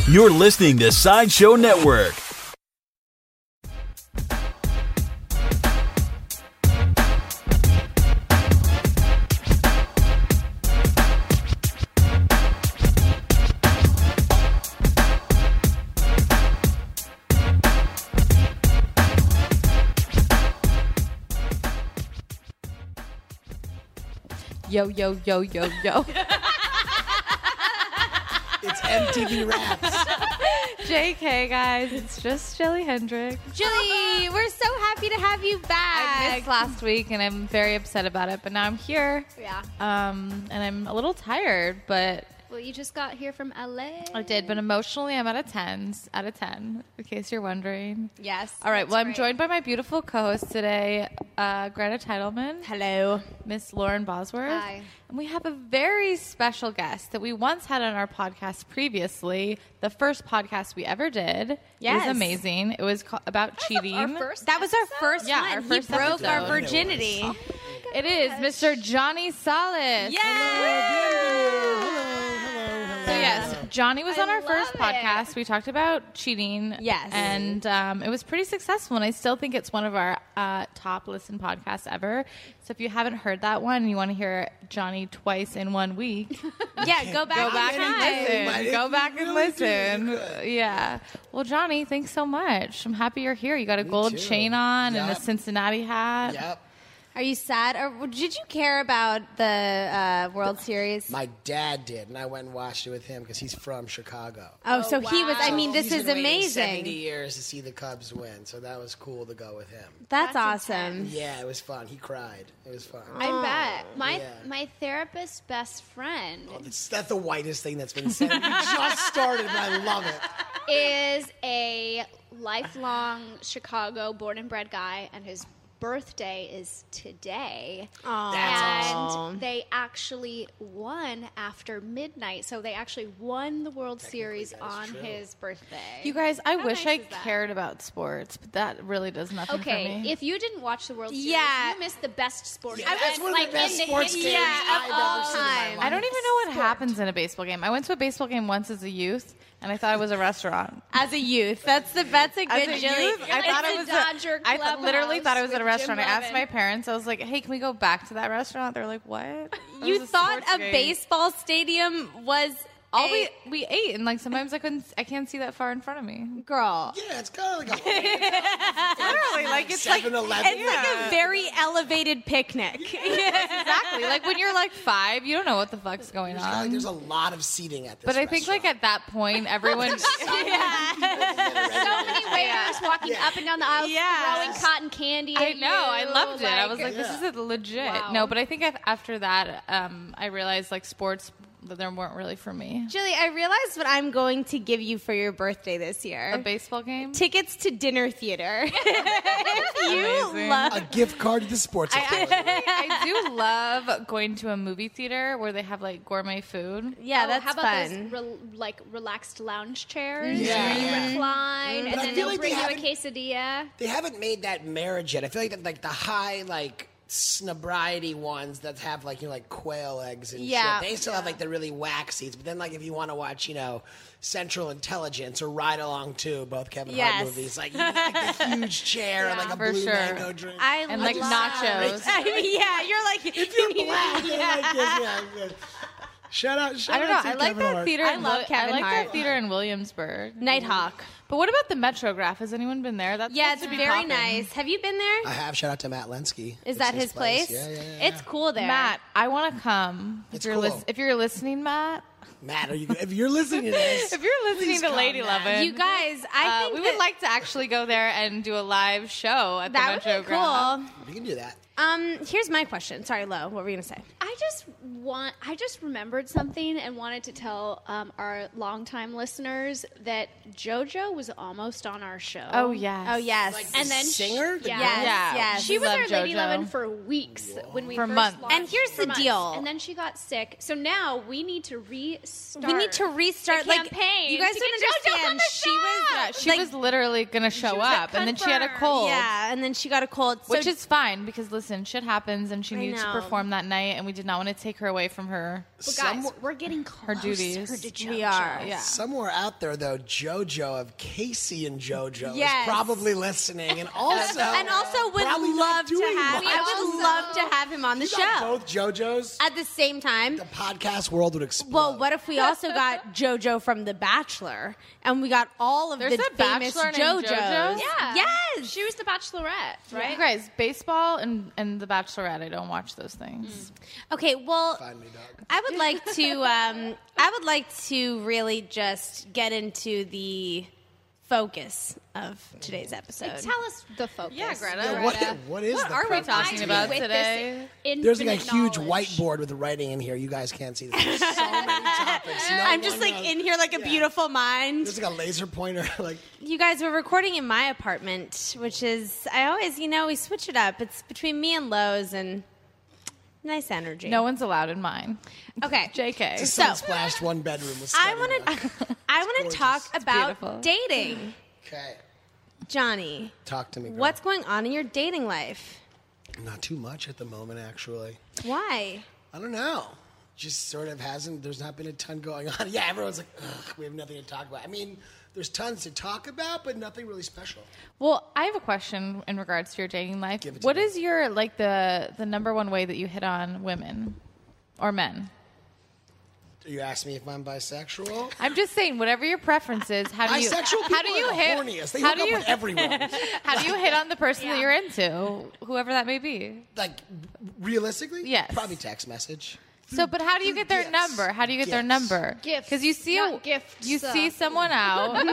You're listening to Sideshow Network. Yo, yo, yo, yo, yo. It's MTV Raps. JK, guys. It's just Jilly Hendrick. Julie, we're so happy to have you back. I missed last week, and I'm very upset about it, but now I'm here. Yeah. And I'm a little tired, but... Well, you just got here from LA. I did, but emotionally, I'm at a 10, in case you're wondering. Yes. All right, well, I'm great. joined by my beautiful co-host today, Greta Titleman. Hello. Miss Lauren Bosworth. Hi. And we have a very special guest that we once had on our podcast previously. The first podcast we ever did. Yes. It was amazing. It was about cheating. That was our first Yeah, one. our first he broke episode. our virginity. It is Mr. Johnny Salas. So yes, Johnny was on our first podcast. We talked about cheating. Yes. And it was pretty successful, and I still think it's one of our top listened podcasts ever. So if you haven't heard that one and you want to hear Johnny twice in 1 week, Yeah, go back and listen. Go back and listen. Good. Yeah. Well, Johnny, thanks so much. I'm happy you're here. You got a gold too. chain on and a Yep. Cincinnati hat. Yep. Are you sad, or did you care about the World Series? My dad did, and I went and watched it with him because he's from Chicago. Oh, so he was. I mean, this He's is been waiting 70 amazing. years to see the Cubs win, so that was cool to go with him. That's awesome. Yeah, it was fun. He cried. It was fun. I bet. My Yeah. my therapist's best friend That's the whitest thing that's been said. We just started, but I love it. is a lifelong Chicago born and bred guy, and his birthday is today. That's And they actually won after midnight. So they actually won the World Series that is on true. his birthday. You guys, I How wish nice I is that? cared about sports, but that really does nothing for Okay, me. if you didn't watch the World Series, Yeah. you missed the best sports. Yeah, that's one of the best sports games I've ever seen in my life. I don't even know what happens in a baseball game. I went to a baseball game once as a youth, and I thought it was a restaurant. As a youth, that's a As good a Julie. youth, I thought it the was Dodger I literally clubhouse thought it was at a with restaurant. I Jim asked Lovin. my parents. I was like, "Hey, can we go back to that restaurant?" They're like, "What?" It You was thought sports a game. baseball stadium was All a we ate, and like sometimes I can't see that far in front of me. girl. Yeah, it's kind of like a Literally, like it's like 7-Eleven. It's like a very elevated picnic. exactly like when you're like 5, you don't know what the fuck's going on. There's a lot of seating at this But I think like at that point, everyone. So many waiters walking up and down the aisle throwing cotton candy at I know. I you, loved it. I was like, this Yeah. is legit. Wow. No, but I think after that, I realized like sports that they weren't really for me. Julie, I realized what I'm going to give you for your birthday this year. A baseball game. Tickets to dinner theater. If you Amazing. love a gift card to the sports authority. I do love going to a movie theater where they have like gourmet food. Yeah, Oh, that's how about fun. those relaxed lounge chairs Yeah. where you recline But and I then feel they'll like bring they you a haven't- quesadilla? They haven't made that marriage yet. I feel like that, like the high snobriety ones that have like quail eggs and Yeah. shit. They still have like the really whack seats. But then like if you want to watch Central Intelligence or Ride Along 2, both Kevin Yes. Hart movies, like you need like the huge chair and like a For blue sure. mango drink. And like nachos. I mean, yeah, you're like if you're black, you like this, yeah. Shout out! I don't know. out to I like Kevin that Hart. theater. I in love Wil- Kevin I like Hart. that theater in Williamsburg. Nighthawk. But what about the Metrograph? Has anyone been there? That's Yeah, supposed it's to be very poppin'. nice. Have you been there? I have. Shout out to Matt Lenski. Is It's that his place? Yeah. It's cool there. Matt, I want to come. It's if you're cool. if you're listening, Matt. Matt, if you're listening to this, If you're listening please to come, Lady Matt. Lovin', You guys, I think we that, would like to actually go there and do a live show at that the would be Metrograph. cool. we can do that. Here's my question. Sorry, Lo. What were you gonna say? I just remembered something and wanted to tell our longtime listeners that JoJo was almost on our show. Oh yes. Oh yes. Like And then singer, yeah. Yes, Yeah. yes. She was love our Lady JoJo. Lovin' for weeks when we For first months. launched. And here's For the months. deal. And then she got sick. So now we need to restart. We need to restart the like campaign you guys to don't get JoJo on understand. the She was Yeah, she was literally gonna show was, like, up, and then she had a confirmed. cold. yeah, and then she got a cold, Which is fine because listen, shit happens, and she needed to know. perform that night, and we did not want to take her away from her. But guys, we're getting Her closer duties. to JoJo. We are. Yeah. Somewhere out there, though, JoJo of Casey and JoJo Yes. is probably listening, and also would probably not love to doing have. much. I would love to have him on the You got show both JoJos. at the same time. The podcast world would explode. Well, what if we also got JoJo from The Bachelor, and we got all of There's the a famous Bachelor named JoJos? JoJo? Yeah. Yes. She was the Bachelorette, right? You guys, baseball and The Bachelorette, I don't watch those things. Okay, well, Find me, dog. I would like to. I would like to really just get into the focus of today's episode. Tell us the focus. Yeah, Greta. Yeah, what is What the are we purpose? talking about With today? this There's like a infinite huge knowledge. whiteboard with writing in here. You guys can't see this. There's so many topics. I'm just like in here like a beautiful mind. There's like a laser pointer. Like You guys were recording in my apartment, which is I always, we switch it up. It's between me and Lowe's and nice energy. No one's allowed in mine. Okay. JK. just So- splashed one bedroom with I stuff in want to I want to talk beautiful. about dating. Okay, Johnny, talk to me. Girl. what's going on in your dating life? Not too much at the moment, actually. Why? I don't know. Just sort of hasn't. There's not been a ton going on. Yeah, everyone's like, ugh, we have nothing to talk about. I mean, there's tons to talk about, but nothing really special. Well, I have a question in regards to your dating life. Give it to What me. is your the number one way that you hit on women or men? You asked me if I'm bisexual. I'm just saying, whatever your preference is, how do you Bisexual people how do you are the hit horniest. They how hook do up you with everyone. how do you hit on the person that you're into, whoever that may be? Like, realistically? Yes. Probably text message. So, but how do you get their Gifts. number? How do you get their Gifts. number? Gifts, Because you see not gifts. you see someone out. I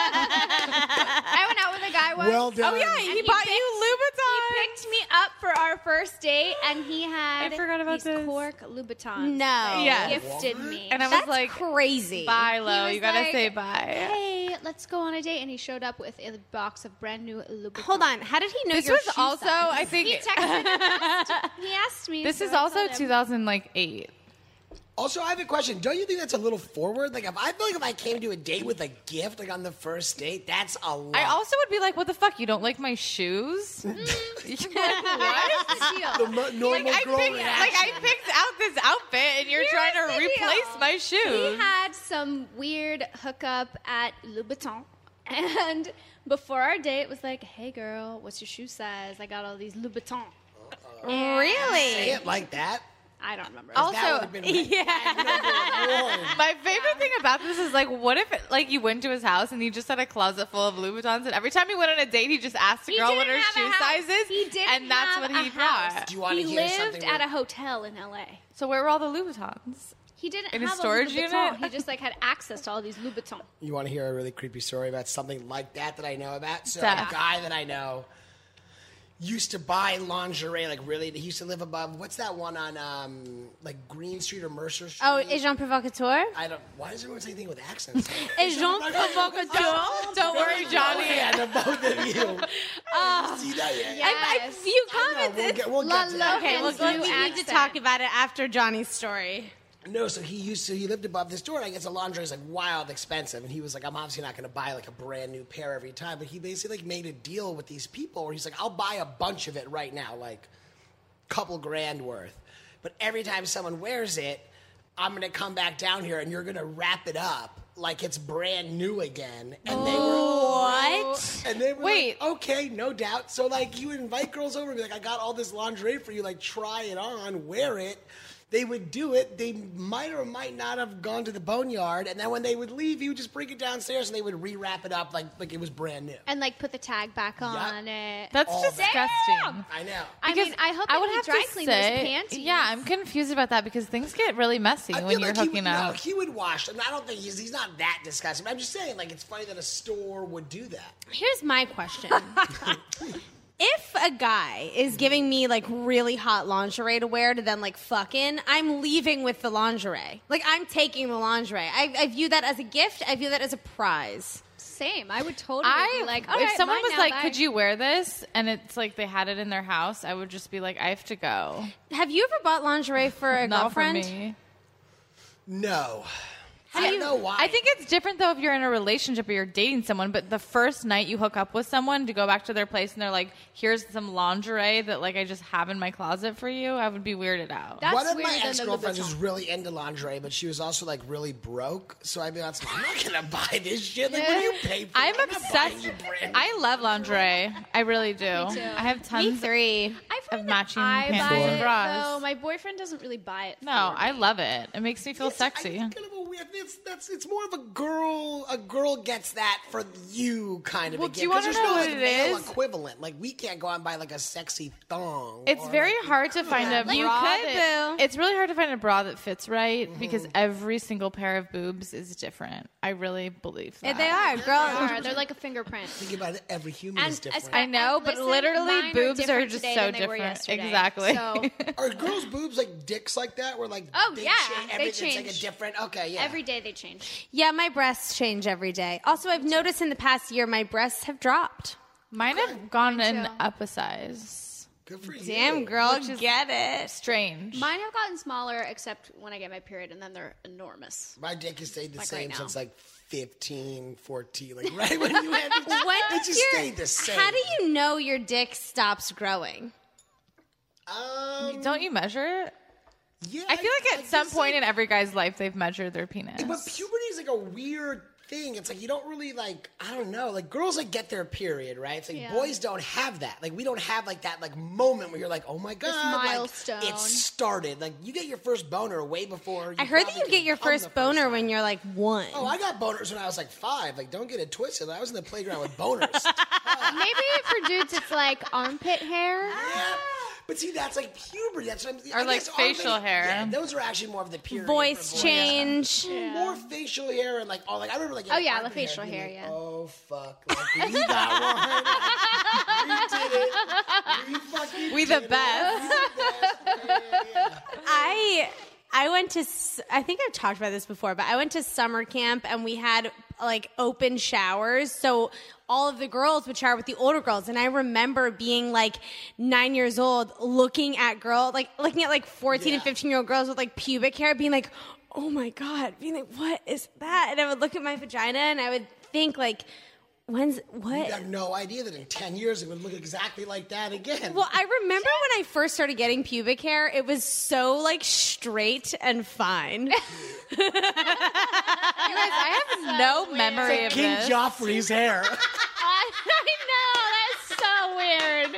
went out with a guy once. Well done. Oh yeah, he bought you Louboutin. He picked me up for our first date, and he had I forgot about these this. cork Louboutins. No. Yeah. Gifted me. And I was That's like, crazy. bye, Lo. was You gotta like, say bye. Hey, let's go on a date. And he showed up with a box of brand new Louboutins. Hold on. How did he know This your was shoe also, size? I think, He texted and he asked me. this so is I also told him. 2008. Also, I have a question. Don't you think that's a little forward? Like, I feel like if I came to a date with a gift, like on the first date, that's a lot. I also would be like, what the fuck? You don't like my shoes? What is the deal? the normal girl reaction. I picked out this outfit and you're trying to Here's the replace deal. my He shoes. had some weird hookup at Louboutin, and before our date was like, "Hey girl, what's your shoe size? I got all these Louboutins." Say Really? it like that. I don't remember. That Also, would've been yeah. My favorite thing about this is like, what if like you went to his house and he just had a closet full of Louboutins, and every time he went on a date, he just asked a He girl what didn't her have a shoe house. size is, He didn't and that's have what a he Do house. brought. you want to He hear lived something? at a hotel in LA. So where were all the Louboutins? He didn't In his have storage a Louboutin. unit? He just like had access to all these Louboutins. You want to hear a really creepy story about something like that I know about? So Steph. a guy that I know used to buy lingerie, like really, he used to live above, what's that one on like Green Street or Mercer Street? Oh, Agent Provocateur? I don't, why does everyone say anything with accents? Agent Provocateur? Don't worry, Johnny. Yeah, to both of you. See that yet? Yes. Few I know, comments. we'll get to that. Okay, well, His we new need to accent. talk about it after Johnny's story. No, so he lived above this store, and I guess the laundry is like wild expensive. And he was like, I'm obviously not going to buy like a brand new pair every time. But he basically like made a deal with these people where he's like, I'll buy a bunch of it right now, like a couple grand worth. But every time someone wears it, I'm going to come back down here and you're going to wrap it up like it's brand new again. And they were What? and they were Wait. like, okay, no doubt. So like he would invite girls over and be like, I got all this lingerie for you, like try it on, wear it. They would do it. They might or might not have gone to the boneyard, and then when they would leave, he would just bring it downstairs, and they would re-wrap it up like it was brand new. And like put the tag back on it. That's All disgusting. I know. I mean, I hope I that would he have dry to cleaned say, those panties. yeah, I'm confused about that because things get really messy I when feel you're like he hooking would, up. No, he would wash them. I don't think he's not that disgusting. But I'm just saying, like, it's funny that a store would do that. Here's my question. If a guy is giving me like really hot lingerie to wear to then like fucking, I'm leaving with the lingerie. Like I'm taking the lingerie. I view that as a gift. I view that as a prize. Same. I would totally be like, all if right, someone mine was now, like, bye. "Could you wear this?" and it's like they had it in their house, I would just be like, "I have to go." Have you ever bought lingerie for a Not girlfriend? for me. No. I don't know why. I think it's different though if you're in a relationship or you're dating someone, but the first night you hook up with someone to go back to their place and they're like, here's some lingerie that like I just have in my closet for you, I would be weirded out. That's one of weirder my than the ex-girlfriends was Vuitton. really into lingerie, but she was also like really broke. So I'd be like, I'm not gonna buy this shit. Like, what do you pay for? I'm not buying obsessed. you brand I love lingerie. I really do. Me too. I have tons three. I find of that matching I pants buy and it, bras. though. My boyfriend doesn't really buy it. No, for I me. love it. It makes me feel sexy. It's kind of a weird. It's more of a girl. A girl gets that for you kind of. Well, a do you gift, 'cause wanna there's know no, what like, it male is? equivalent. Like we can't go out and buy like a sexy thong. It's or, very like, hard to find a bra. You could, that- boo. It's really hard to find a bra that fits right because every single pair of boobs is different. I really believe that. They are, girl. They're like a fingerprint. Think about it. Every human And is different. I know, but listen, literally mine boobs are different just today so than they were different. yesterday. Exactly. So Are girls' boobs like dicks like that? Where like Oh, yeah, change, they everything's like a change. different. Okay, yeah. every day they change. Yeah, my breasts change every day. Also, I've noticed in the past year my breasts have dropped. Mine have gone Mine in too. up a size. Good for you. Damn, girl, Which is- get it. Strange. Mine have gotten smaller, except when I get my period, and then they're enormous. My dick has stayed the Like same right now. since like 15, 14. Like right when you had it, When it just your- stayed the same. How do you know your dick stops growing? Don't you measure it? Yeah, I feel like at some guess, point like, in every guy's life they've measured their penis. But puberty is like a weird thing. It's like you don't really like. I don't know. Like girls like get their period, right? It's like Yeah. boys don't have that. Like we don't have like that like moment where you're like, oh my god, like, milestone. it started. Like you get your first boner way before. You I heard that probably you get can your come the first boner time. when you're like 1. Oh, I got boners when I was like 5. Like, don't get it twisted. I was in the playground with boners. Maybe for dudes, it's like armpit hair. Yeah. But see, that's like puberty. That's what I'm. Or I like guess facial armpit- hair. Yeah, those are actually more of the period. Voice for boys. change. More facial hair and like I remember like Oh, yeah, armpit the facial being hair, like, yeah. Oh fuck, like, we got one. Like, we did it. We fucking We the did it. best. I went to, I think I've talked about this before, but I went to summer camp and we had like open showers. So all of the girls would shower with the older girls. And I remember being like 9 years old looking at 14 and 15-year-old girls with like pubic hair being like, oh my God, being like, what is that? And I would look at my vagina and I would think like, You have no idea that in 10 years it would look exactly like that again. Well, I remember when I first started getting pubic hair, it was so like straight and fine. You guys, I have no memory of King this. Joffrey's hair. I know, that's so weird.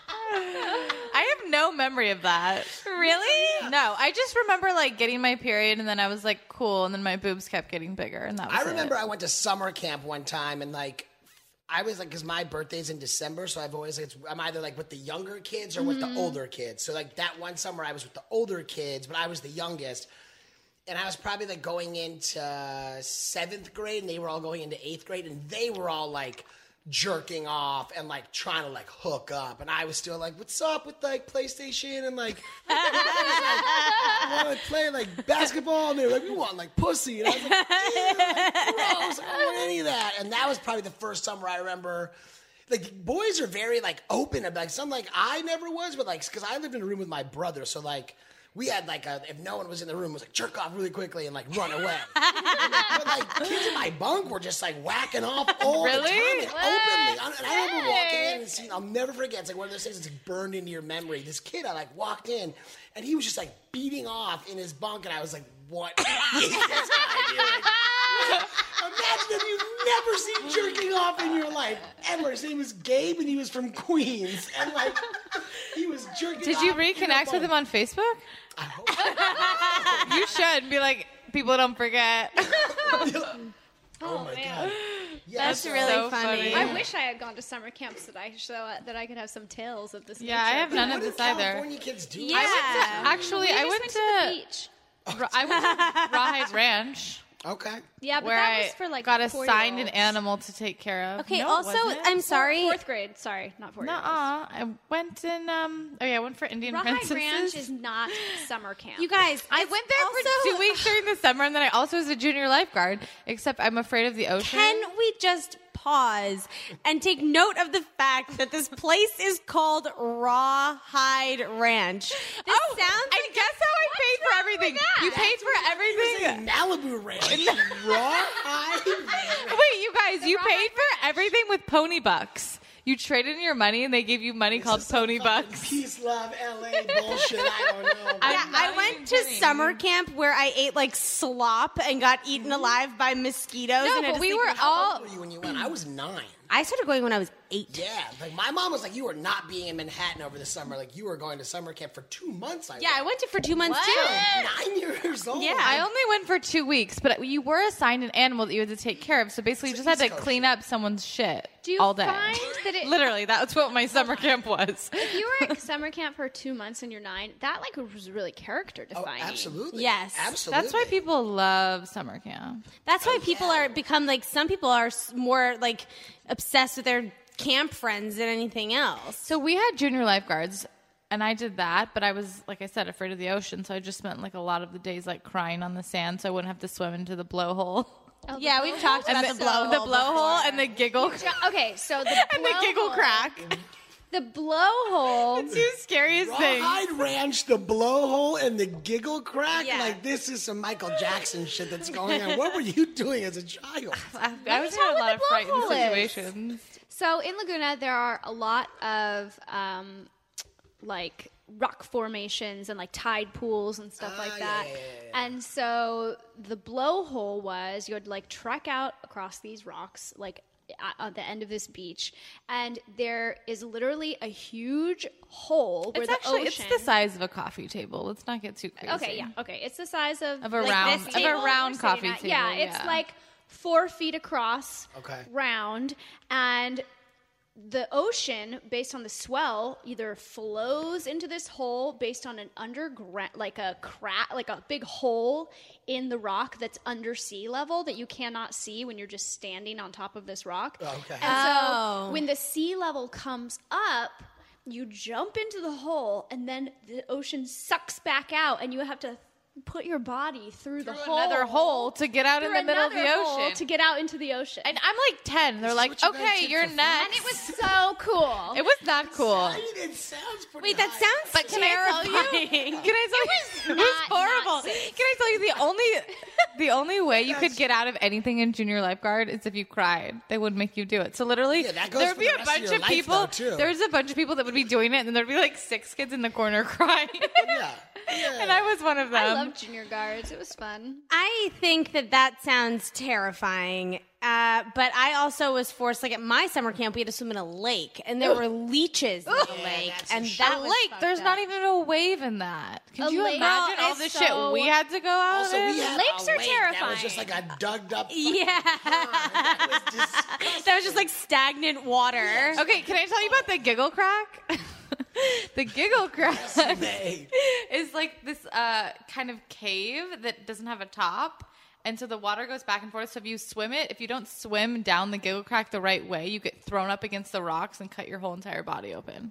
I have no memory of that. Really? No, I just remember like getting my period and then I was like cool and then my boobs kept getting bigger and that was I remember it. I went to summer camp one time and like I was like, because my birthday's in December, so I've always like, I'm either like with the younger kids or with the older kids. So like that one summer I was with the older kids, but I was the youngest. And I was probably like going into 7th grade and they were all going into 8th grade and they were all like jerking off and like trying to like hook up. And I was still like, what's up with like PlayStation and like, want to play like basketball? And they were like, we want like pussy. And I was like, ew, like, gross. I don't want any of that. And that was probably the first summer I remember. Like boys are very like open about like some like I never was, but like because I lived in a room with my brother, so like we had like if no one was in the room, it was like jerk off really quickly and like run away. But like kids in my bunk were just like whacking off all the time Really? and openly. And I remember walking in and seeing, I'll never forget. It's like one of those things that's like burned into your memory. This kid, I like walked in and he was just like beating off in his bunk, and I was like, what is this guy doing? Imagine if you've never seen jerking off in your life ever. His name was Gabe, and he was from Queens, and like he was jerking. Did you off in a reconnect with bunk. him on Facebook? I hope so. You should be like, people don't forget. Oh my god. That's so- really so funny. funny. I wish I had gone to summer camp so that I could have some tales of this. Yeah, I have none What of do this either. California kids do? Yeah. Actually, I went to to the beach. I went to Rawhide Ranch Okay. Yeah, but where that I was for like got assigned an 4-year-olds. animal to take care of. Okay, No, also, wasn't it? I'm sorry. 4th grade. Sorry, not 4 years. Nuh-uh. I went in I went for Indian Rawhide Princesses. Ranch is not summer camp. You guys, I it's went there for 2 weeks during the summer, and then I also was a junior lifeguard. Except I'm afraid of the ocean. Can we just pause and take note of the fact that this place is called Rawhide Ranch. This sounds I like guess how I paid for everything. You paid for everything. Malibu Ranch. Rawhide. Wait, you guys, you paid for everything with pony bucks. You traded in your money and they gave you money called pony bucks. Peace, love, LA bullshit. I don't know. I went to summer camp where I ate like slop and got eaten alive by mosquitoes. No, and I but just we think, were all. How old were you when you went? I was 9. I started going when I was 8. Yeah, like my mom was like, you were not being in Manhattan over the summer. Like you were going to summer camp for 2 months. Yeah, I went to for 2 months too. 9 years old. Yeah. I only went for 2 weeks, but you were assigned an animal that you had to take care of. So basically, you just had to clean up someone's shit Do you all day. find that it Literally, that's what my summer camp was. if you were at summer camp for 2 months and you're 9, that like was really character Oh, defining. absolutely. Yes. Absolutely. That's why people love summer camp. That's why people are become like some people are more like obsessed with their camp friends than anything else. So we had junior lifeguards, and I did that, but I was, like I said, afraid of the ocean, so I just spent like a lot of the days like crying on the sand so I wouldn't have to swim into the blowhole. Oh, Yeah, we've talked about the blowhole. The blowhole and the giggle Okay, so the and the giggle blowhole- crack. The blowhole. Two scariest things. Rawhide Ranch, the blowhole, and the giggle crack. Yeah. Like this is some Michael Jackson shit that's going on. What were you doing as a child? I was in tell a what lot the of frightened blowhole is. situations. So in Laguna, there are a lot of like rock formations and like tide pools and stuff like that. yeah. And so the blowhole was you would like trek out across these rocks, like at the end of this beach, and there is literally a huge hole where It's the actually ocean. it's the size of a coffee table. Let's not get too crazy. Okay, yeah, okay. It's the size of Of a like round- this of a table round we're sitting coffee at. table, Yeah, it's yeah. like 4 feet across, Okay. round, and the ocean, based on the swell, either flows into this hole based on an underground, like a crack, like a big hole in the rock that's under sea level that you cannot see when you're just standing on top of this rock. Okay. And so when the sea level comes up, you jump into the hole, and then the ocean sucks back out, and you have to put your body through the hole. Another hole to get out in through the middle of the another hole ocean. to get out into the ocean. And I'm like 10. They're like, what you guys okay, did you're for fun? next. And it was so cool. It was not cool. I mean, it sounds pretty. Wait, that high. sounds But can I tell you? terrifying. Can I tell you? It was not horrible. safe. Can I tell you the only way you could get out of anything in junior lifeguard is if you cried. They would make you do it. So literally, Yeah, that goes there would for be the a rest of bunch your of life, people. though, too. There's a bunch of people that would be doing it, and there'd be like 6 kids in the corner crying. Yeah. And I was one of them. I loved junior guards. It was fun. I think that sounds terrifying. But I also was forced, like at my summer camp, we had to swim in a lake, and there were leeches in the lake, that's and a that a was lake. fucked There's up. not even a wave in that. Can A you lake- imagine Well, all the it's shit so- we had to go out Also, in? we had Lakes a are lake that was just like terrifying. a dug up. Yeah, That was disgusting. that was just like stagnant water. Okay, can I tell you about the giggle crack? The giggle crack Hey. is like this kind of cave that doesn't have a top. And so the water goes back and forth. So if you swim it, if you don't swim down the giggle crack the right way, you get thrown up against the rocks and cut your whole entire body open.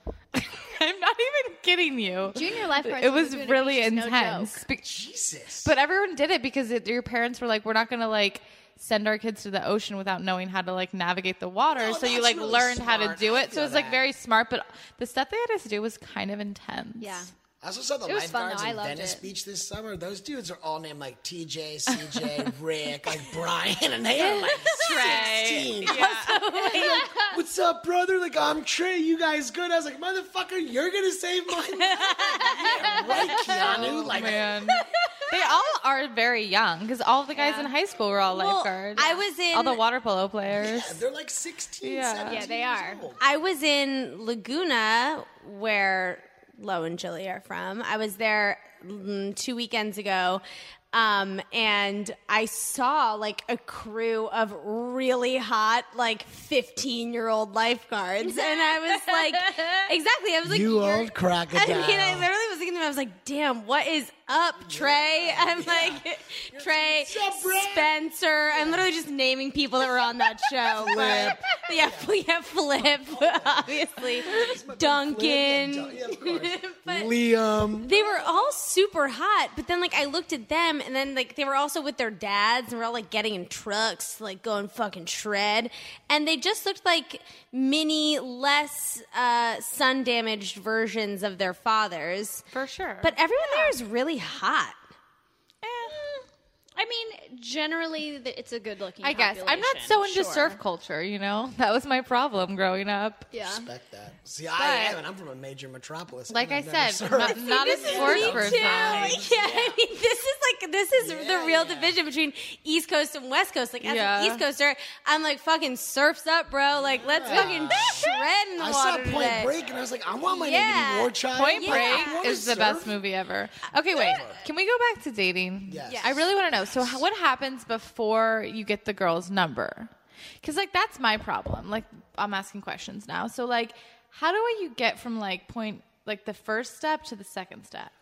I'm not even kidding you. Junior lifeguards. It was doing really beach is no intense. joke. Be- Jesus. But everyone did it because your parents were like, we're not going to like send our kids to the ocean without knowing how to like navigate the water. Oh, so you that's like really learned how to smart. do I it. So feel it was like that. very smart. But the stuff they had us do was kind of intense. Yeah. I also saw the It was fun, lifeguards though. I in loved Venice it. Beach this summer. Those dudes are all named like TJ, CJ, Rick, like Brian, and they are like Trey. 16. Like, what's up, brother? Like, I'm Trey. You guys good? I was like, motherfucker, you're gonna save my life. Yeah, right, Keanu. Like, Man. They all are very young because all of the guys in high school were all Well, lifeguards. I was in all the water polo players. yeah, they're like 16, Yeah. 17 Yeah, they years are. old. I was in Laguna, where Lo and Jilly are from. I was there 2 weekends ago. And I saw like a crew of really hot, like 15-year-old lifeguards. And I was like, exactly. I was like, You you're- old crocodile. I mean, I literally was thinking to him, I was like, damn, what is up, Trey? I'm like, Trey, What's up, bro? Spencer. I'm literally just naming people that were on that show. Flip. Yeah, Flip, obviously. Duncan. Yeah, of course. But Liam. they were all super hot, but then like I looked at them, and then like they were also with their dads, and we're all like getting in trucks, like going fucking shred, and they just looked like mini, less sun damaged versions of their fathers. For sure. But everyone there is really hot. I mean, generally, it's a good-looking. I guess I'm not so into sure. surf culture. You know, that was my problem growing up. Yeah. Respect that. See, I am, and I'm from a major metropolis. Like I I've never said, surfed. not a sports person. Yeah, I mean, this is the real division between East Coast and West Coast. Like, as an East Coaster, I'm like, fucking surfs up, bro. Like, let's fucking shred in the I saw water Point today. Break, and I was like, I want my Yeah. name to be War Child. Point I Break wanna is the surf. best movie ever. Okay, wait. Can we go back to dating? Yes. Yes. I really want to know. So, what happens before you get the girl's number? Because, like, that's my problem. Like, I'm asking questions now. So, like, how do you get from, like, the first step to the second step?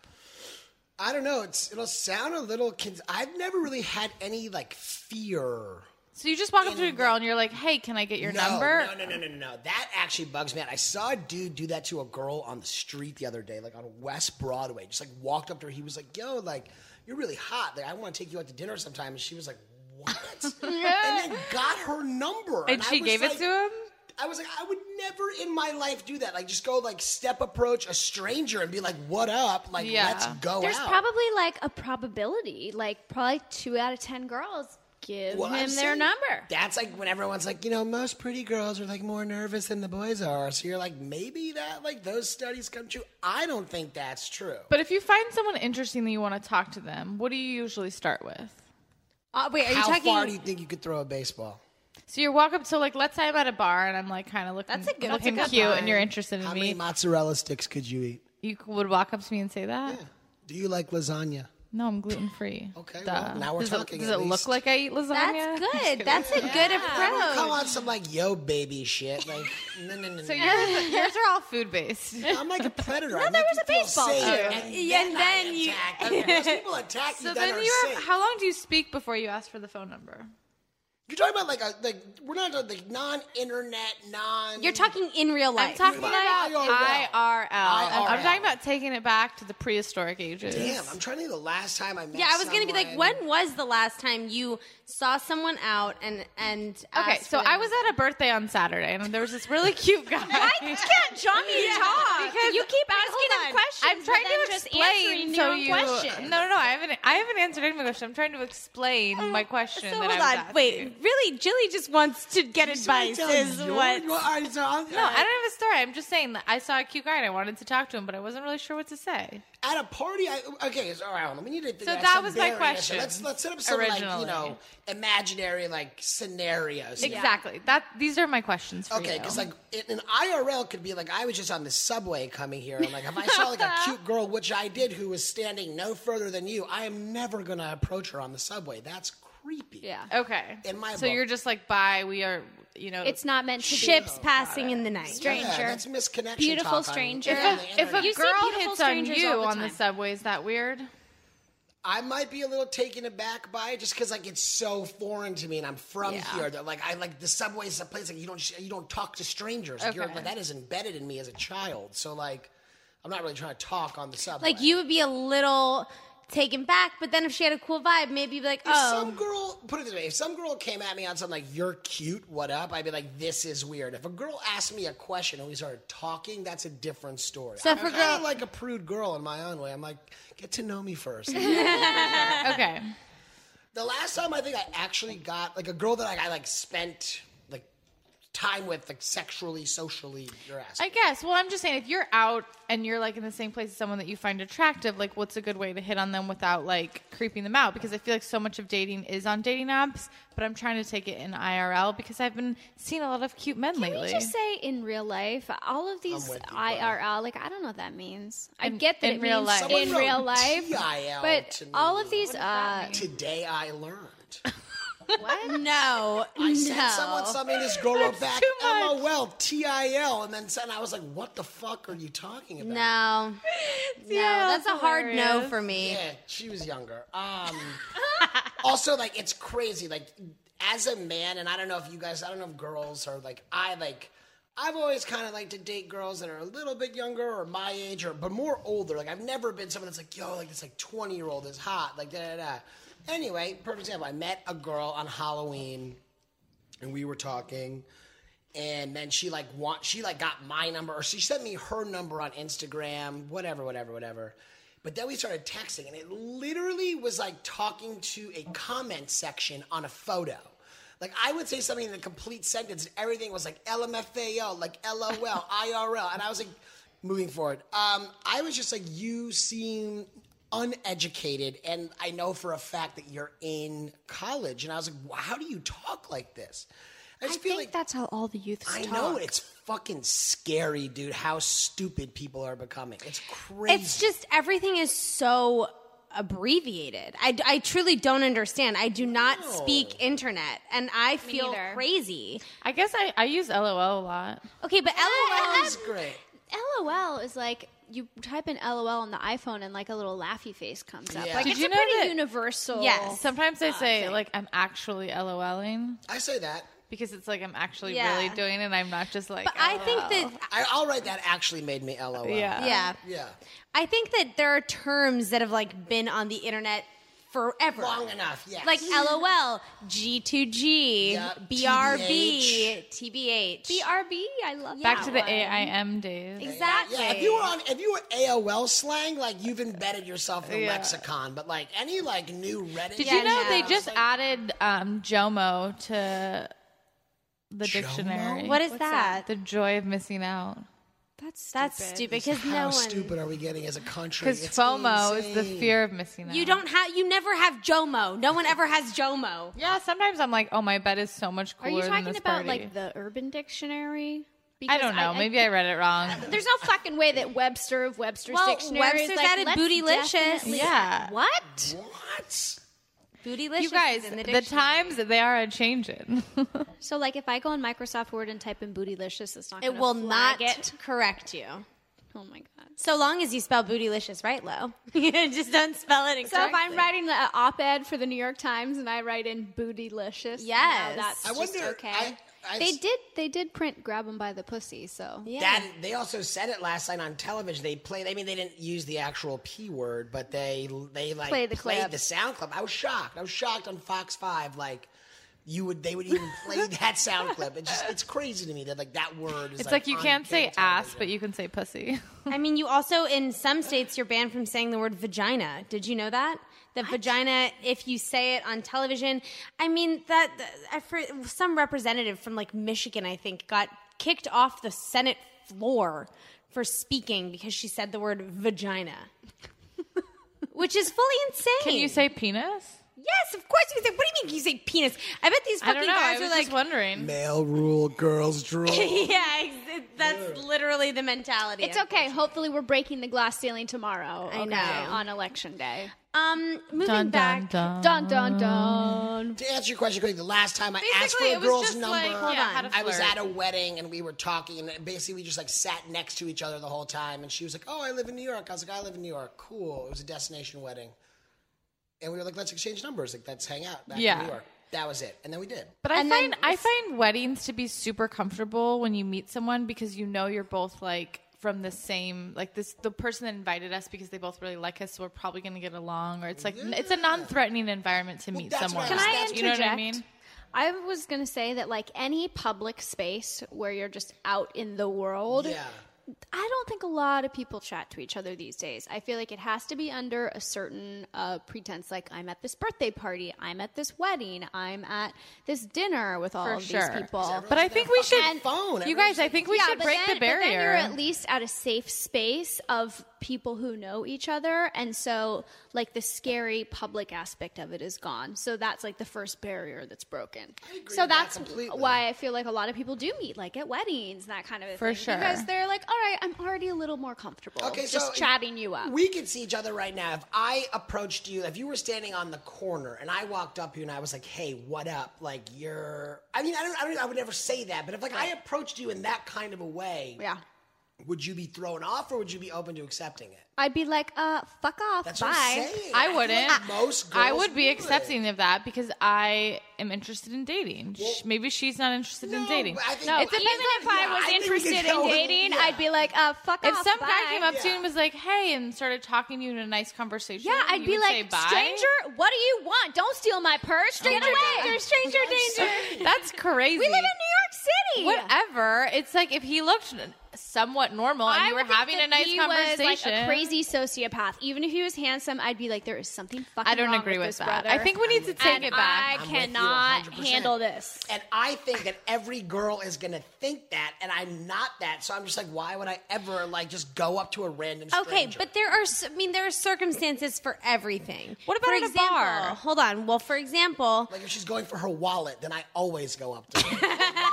I don't know. It'll sound a little. I've never really had any like fear. So you just walk up to a girl and you're like, "Hey, can I get your number?" No. That actually bugs me out. I saw a dude do that to a girl on the street the other day, like on West Broadway. Just like walked up to her. He was like, "Yo, like you're really hot. Like I want to take you out to dinner sometime." And she was like, "What?" And then got her number. And I she was gave it like- to him? I was like, I would never in my life do that. Like, just go like step approach a stranger and be like, "What up?" Like, Yeah. let's go There's out. probably like a probability, like probably 2 out of 10 girls give Well, I'm him their saying, number. That's like when everyone's like, you know, most pretty girls are like more nervous than the boys are. So you're like, maybe that like those studies come true. I don't think that's true. But if you find someone interesting that you want to talk to them, what do you usually start with? Wait, are you How talking? far do you think you could throw a baseball? So you walk up. So like, let's say I'm at a bar and I'm like kind of looking, That's a good looking one. cute, and you're interested in How me. many mozzarella sticks could you eat? You would walk up to me and say that? Do you like lasagna? No, I'm gluten free. Okay, well, now we're talking, Does at it look least. like I eat lasagna? That's good. That's a good approach. Come on, some like yo baby shit. Like, no. So yours are all food based. I'm like a predator. No, there was a baseball too. And then you. Most people attack you So that then are you have. safe. How long do you speak before you ask for the phone number? You're talking about like we're not like non-internet, You're talking in real I'm life. talking Like about IRL. I'm talking about taking it back to the prehistoric ages. Damn, I'm trying to think the last time I met. Yeah, I was gonna be like, someone- when was the last time you saw someone out and Okay, asked so for I them? was at a birthday on Saturday, and there was this really cute guy. Why can't Johnny talk? Because you keep asking hold him on. questions. I'm trying but then to just explain answering so your own you. question. No, I haven't answered any of my question. I'm trying to explain my question. So that hold I was on, asking. wait. Really, Jilly just wants to get advice. Tell Is your- what? All right, so No, I don't have a story. I'm just saying that I saw a cute guy and I wanted to talk to him, but I wasn't really sure what to say. at a party, okay, so, all right, hold on, we need to figure So out that some was my barriers. question. Let's set up some like Originally. imaginary like scenarios. here. Exactly. These are my questions for you. Okay, because like an IRL could be like I was just on the subway coming here, and like if I saw like a cute girl, which I did, who was standing no further than you, I am never gonna approach her on the subway. That's creepy. Yeah. Okay. In my so book. you're just like, bye. We are. It's not meant to Ships be. passing in the night. Stranger. Yeah, that's misconnection. Beautiful talk on- stranger. on Yeah. the If a internet. You see girl beautiful hits on strangers you all the on the time. subway, is that weird? I might be a little taken aback by it just because like it's so foreign to me, and I'm from here. That like I like the subway's a place like you don't talk to strangers. Like, Okay. like that is embedded in me as a child. So like I'm not really trying to talk on the subway. Like you would be a little taken back, but then if she had a cool vibe, maybe you'd be like, If oh. some girl, put it this way, if some girl came at me on something like, "You're cute, what up?" I'd be like, "This is weird." If a girl asked me a question and we started talking, that's a different story. So I'm if a kinda girl- like a prude girl in my own way. I'm like, get to know me first. Okay. The last time I think I actually got like a girl that I like spent like time with, like sexually, socially. You're asking. I guess. Well, I'm just saying, if you're out and you're like in the same place as someone that you find attractive, like what's a good way to hit on them without like creeping them out? Because I feel like so much of dating is on dating apps, but I'm trying to take it in IRL because I've been seeing a lot of cute men Can lately. we just say in real life, all of these I'm with you, IRL, like I don't know what that means. I In- get that in it real means life. Someone in wrote real life, TIL but to me. all of these, Today I learned. what? No, I sent someone something. This girl wrote back, too much. "LOL, TIL," and then I was like, "What the fuck are you talking about?" no, that's a hard no hilarious. for me. Yeah, she was younger. Also, like, it's crazy. Like, as a man, and I don't know if girls are like, I've always kind of liked to date girls that are a little bit younger or my age, but more older. Like, I've never been someone that's like, yo, like this like 20-year-old is hot, like da-da-da. Anyway, perfect example. I met a girl on Halloween, and we were talking, and then she got my number, or she sent me her number on Instagram, whatever. But then we started texting, and it literally was like talking to a comment section on a photo. Like, I would say something in a complete sentence, and everything was like LMFAO, like LOL, IRL. And I was like, moving forward. I was just like, you seem uneducated, and I know for a fact that you're in college. And I was like, how do you talk like this? I just feel like that's how all the youths I talk. know, it's fucking scary, dude, how stupid people are becoming. It's crazy. It's just everything is so abbreviated. I truly don't understand. I do not speak internet, and I feel neither. crazy. I guess I use LOL a lot. Okay, but LOL It's great. LOL is like you type in LOL on the iPhone and like a little laughy face comes up. Yeah. Like Did it's you a know pretty that- universal. Yes. Sometimes I say like I'm actually LOLing I say that. because it's like I'm actually Yeah. really doing it. I'm not just like. But I think LOL. that I'll write that actually made me LOL. Yeah. Yeah. I think that there are terms that have like been on the internet forever. Long enough, yes. Like LOL, G2G, Yeah, BRB, TBH. BRB, I love Back that to the one. AIM days. Exactly. Yeah, if you were AOL slang, like you've embedded yourself in the lexicon. But like any like new Reddit. Did Yeah, you know no. they just added JOMO to the dictionary? What is that? The joy of missing out. That's stupid because How no one. stupid are we getting as a country? Because It's FOMO is the insane. fear of missing out. You never have JOMO. No one ever has JOMO. Yeah, sometimes I'm like, oh, my bed is so much Are cooler you than talking this about party. like the Urban Dictionary? I Because don't know. Maybe I read it wrong. There's no fucking way that Webster of Webster's Well, Dictionary Webster's is like, added let's bootylicious. definitely- Yeah. What? What? Bootylicious. You guys, is in the dictionary. times they are a changing. So like if I go on Microsoft Word and type in bootylicious, it's not It gonna will flag not it. correct you. Oh my god. So long as you spell bootylicious right, Lo. Just don't spell it incorrectly. So if I'm writing the op-ed for the New York Times and I write in bootylicious, Yes. now that's I just wonder. okay. They did print grab 'em by the pussy, so Yeah. That they also said it last night on television. They played. I mean, they didn't use the actual P word, but they like Played the played clip. the sound clip. I was shocked on Fox 5. Like they would even play that sound clip. It's crazy to me that like that word is. It's like you on can't say big ass, television. but you can say pussy. I mean, you also, in some states, you're banned from saying the word vagina. Did you know that? That vagina, if you say it on television, I mean, for some representative from like Michigan, I think, got kicked off the Senate floor for speaking because she said the word vagina, which is fully insane. Can you say penis? Yes, of course you can say. What do you mean you say penis? I bet these I fucking don't know. I guys was are like, just wondering. Male rule, girls drool. yeah, that's literally the mentality. it's okay. Hopefully, we're breaking the glass ceiling tomorrow. I okay, know. on election day. Moving Dun, back. dun, Dun dun. dun dun. To answer your question quickly, the last time I asked for Basically, a it was girl's just number, like, yeah, how to I was flirt. at a wedding and we were talking, and basically we just like sat next to each other the whole time. And she was like, "Oh, I live in New York." I was like, "I live in New York." Cool. It was a destination wedding, and we were like, "Let's exchange numbers. Like, let's hang out back Yeah. in New York." That was it, and then we did. But I find weddings to be super comfortable when you meet someone because you know you're both like from the same the person that invited us because they both really like us, so we're probably going to get along, or it's like it's a non-threatening environment to meet that's someone. what I was- Can I That's- you know what I interject? mean? I was going to say that like any public space where you're just out in the world, Yeah. I don't think a lot of people chat to each other these days. I feel like it has to be under a certain pretense, like I'm at this birthday party, I'm at this wedding, I'm at this dinner with all For of sure. these people. But I think we should. fucking phone. You guys, I think we should but break then, the barrier. But then you're at least at a safe space of people who know each other, and so like the scary public aspect of it is gone. So that's like the first barrier that's broken. agree So with that that's completely. why I feel like a lot of people do meet, like at weddings, that kind of a For thing, sure. because they're like, all right, I'm already a little more comfortable. Okay, just so chatting you up. We could see each other right now. If I approached you, if you were standing on the corner and I walked up to you and I was like, "Hey, what up?" Like I mean, I would never say that, but if like I approached you in that kind of a way, Yeah. would you be thrown off or would you be open to accepting it? I'd be like, fuck off, That's bye. what I'm saying. I feel wouldn't. like most girls I would be would. accepting of that because I am interested in dating. Maybe she's not interested in dating. but I think- No, It even depends if I was I think we interested could in go with- dating, yeah. I'd be like, fuck If off, some bye. guy came up to you Yeah. and was like, "Hey," and started talking to you in a nice conversation, Yeah, I'd you be would say like, bye? stranger, what do you want? Don't steal my purse. Get away. Stranger danger. That's crazy. We live in New York City. Whatever. It's like if he looked somewhat normal and you were would think having that a nice he conversation. was like a crazy sociopath. Even if he was handsome, I'd be like, there is something fucking I don't wrong agree with this that. brother. I think we need to take and it back. I I'm with you cannot 100%. handle this. And I think that every girl is going to think that, and I'm not that. So I'm just like, why would I ever like just go up to a random stranger? Okay, but there are circumstances for everything. What about for at a example, bar? Hold on. Well, for example, Like if she's going for her wallet, then I always go up to her.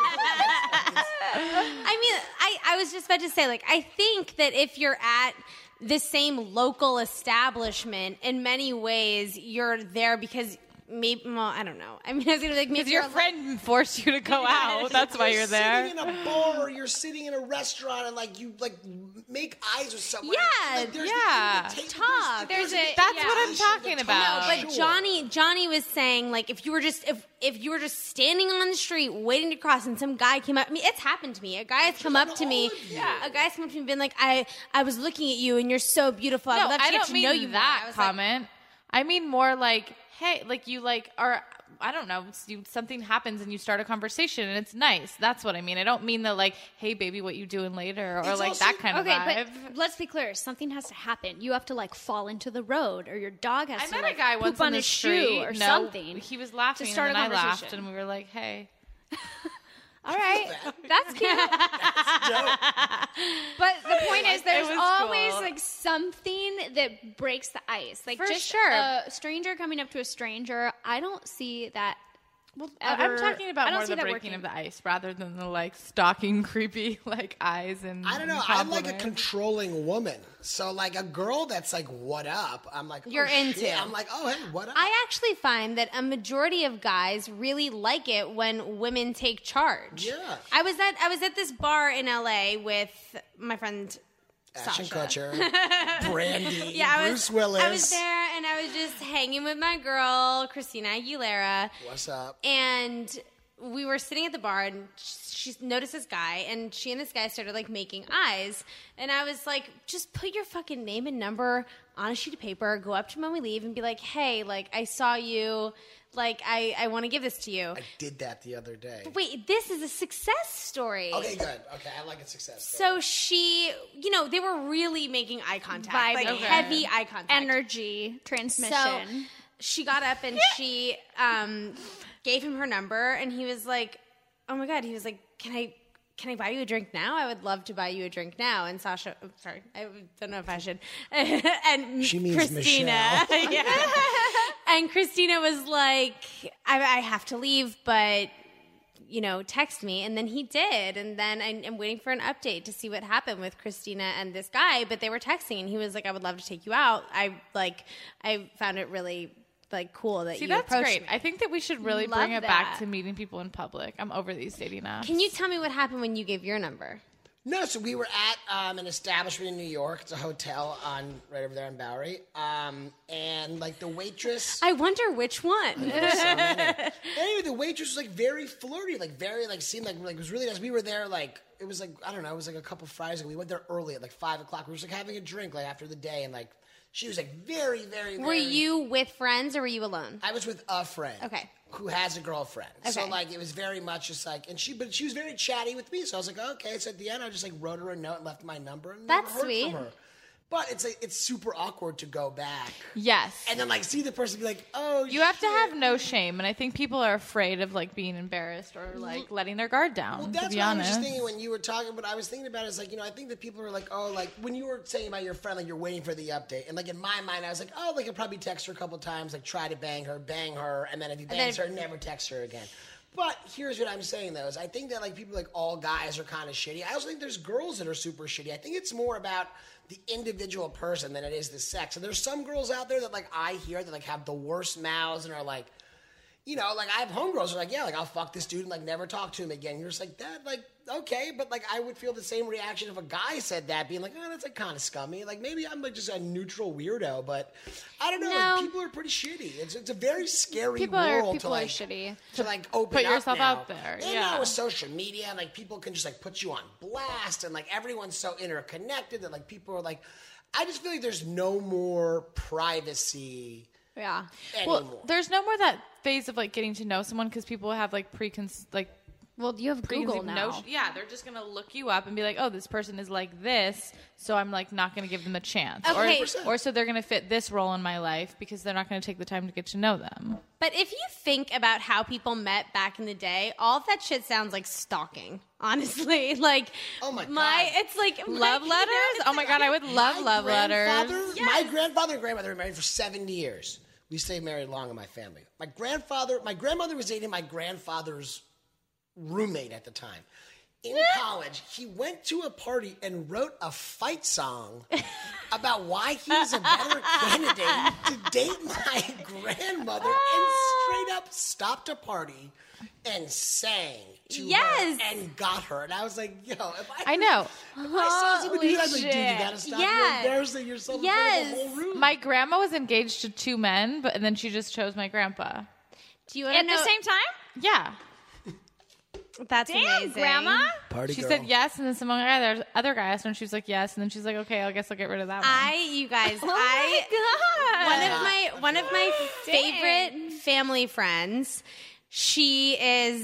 I mean, I was just about to say, like, I think that if you're at the same local establishment, in many ways, you're there because maybe, well, I don't know. I mean, I was going to be like, maybe Because your you're friend forced you to go out. That's why you're there. Sitting in a bar, or you're sitting in a restaurant, and like you like make eyes with someone. Yeah, like, there's yeah. The invitation, Talk. there's There's a- That's yeah. what I'm talking about. No, but Johnny was saying, like, if you were just standing on the street waiting to cross and some guy came up, I mean, it's happened to me. A guy has come up to me. A guy's come up to me and been like, I was looking at you and you're so beautiful. No, I'd love to I get don't to mean know you more." that I was like, comment. I mean more like, hey, like you like, or I don't know, something happens and you start a conversation and it's nice. That's what I mean. I don't mean the like, hey, baby, what you doing later? Or It's like also- that kind of Okay, vibe. but let's be clear. Something has to happen. You have to like fall into the road, or your dog has I to met like a guy poop once on on the his street. shoe or No, something. He was laughing to start and a then I laughed conversation. and we were like, hey. All right, that's cute. But the point is, there's was always cool. like something that breaks the ice. Like For just sure. a stranger coming up to a stranger. I don't see that. Well, ever- I'm talking I about don't more see the that breaking working. of the ice rather than the like stalking, creepy like eyes and I don't know. I'm like a compliments. controlling woman. So like a girl that's like, "What up?" I'm like, You're oh, shit. into. I'm like, "Oh, hey, what up?" I actually find that a majority of guys really like it when women take charge. Yeah. I was at this bar in LA with my friend Ashton Sasha. Kutcher, Brandy, Yeah, Bruce Willis. I was there and I was just hanging with my girl, Christina Aguilera. What's up? And we were sitting at the bar and she noticed this guy and she and this guy started like making eyes. And I was like, just put your fucking name and number on a sheet of paper, go up to him when we leave and be like, hey, like I saw you, like I want to give this to you. I did that the other day. Wait, this is a success story. Okay, good. Okay, I like a success. So she, they were really making eye contact, like Vibing. heavy eye contact. Energy transmission. So she got up and she gave him her number, and he was like, "Oh my god!" He was like, "Can I buy you a drink now? I would love to buy you a drink now." And Sasha, sorry, I don't know if I should. And She means Christina, Michelle. yeah. And Christina was like, I have to leave, but text me. And then he did. And then I'm waiting for an update to see what happened with Christina and this guy, but they were texting and he was like, I would love to take you out. I found it really cool that See, you that's approached great. me. I think that we should really Love bring it back that. to meeting people in public. I'm over these dating apps. Can you tell me what happened when you gave your number? No, so we were at an establishment in New York. It's a hotel right over there on Bowery. And like the waitress. I wonder which one. Anyway, the waitress was like very flirty, like very seemed like it was really nice. We were there like it was like I don't know, it was like a couple Fridays ago. We went there early at like 5 o'clock. We were just like having a drink like after the day, and like she was like very, very. Were you with friends or were you alone? I was with a friend. Okay. Who has a girlfriend. So Okay. like it was very much just like but she was very chatty with me. So I was like, okay. So at the end I just like wrote her a note and left my number and That's never heard sweet. from her. But it's super awkward to go back Yes. and then like see the person be like, oh, You have to shit. have no shame, and I think people are afraid of like being embarrassed or like letting their guard down. Well, to that's be what honest, I was just thinking when you were talking. What I was thinking about is like, I think that people are like, oh, like when you were saying about your friend, like you're waiting for the update, and like in my mind, I was like, oh, like I'll probably text her a couple times, like try to bang her, and then if he bangs her, never text her again. But here's what I'm saying though: is I think that like people like all guys are kind of shitty. I also think there's girls that are super shitty. I think it's more about the individual person than it is the sex. And there's some girls out there that like I hear that like have the worst mouths and are like, you know, like I have homegirls who are like, yeah, like I'll fuck this dude and like never talk to him again. You're just like that, like okay, but like I would feel the same reaction if a guy said that, being like, oh, that's like kind of scummy. Like maybe I'm like just a neutral weirdo, but I don't know. No. Like, people are pretty shitty. It's a very scary People world are to like shitty. to like open Put up yourself now. out there, And yeah. now with social media, like people can just like put you on blast, and like everyone's so interconnected that like people are like, I just feel like there's no more privacy Yeah. anymore. Well, there's no more that phase of like getting to know someone because people have like Well, you have Google preconceived now. notion. Yeah, they're just gonna look you up and be like, oh, this person is like this, so I'm like not gonna give them a chance. Okay. Or so they're gonna fit this role in my life because they're not gonna take the time to get to know them. But if you think about how people met back in the day, all of that shit sounds like stalking. Honestly, like Oh my God. it's like Love letters? Oh my god, I would love love letters. My grandfather and grandmother were married for 70 years. We stayed married long in my family. My grandmother was dating my grandfather's roommate at the time. In college, he went to a party and wrote a fight song about why he was a better candidate to date my grandmother, and straight up stopped a party and sang to Yes. her and got her. And I was like, yo, if I know. If I saw somebody do that, I'd be like, dude, you shit. gotta stop. Yeah. You're embarrassing yourself in front of the whole room. My grandma was engaged to 2 men, and then she just chose my grandpa. Do you want to At know? the same time? Yeah. That's Damn, amazing. Grandma. Party She girl. said yes, and then some other guy asked her, and she was like yes, and then she's like, okay, I guess I'll get rid of that one. You guys, Oh one of my favorite family friends. She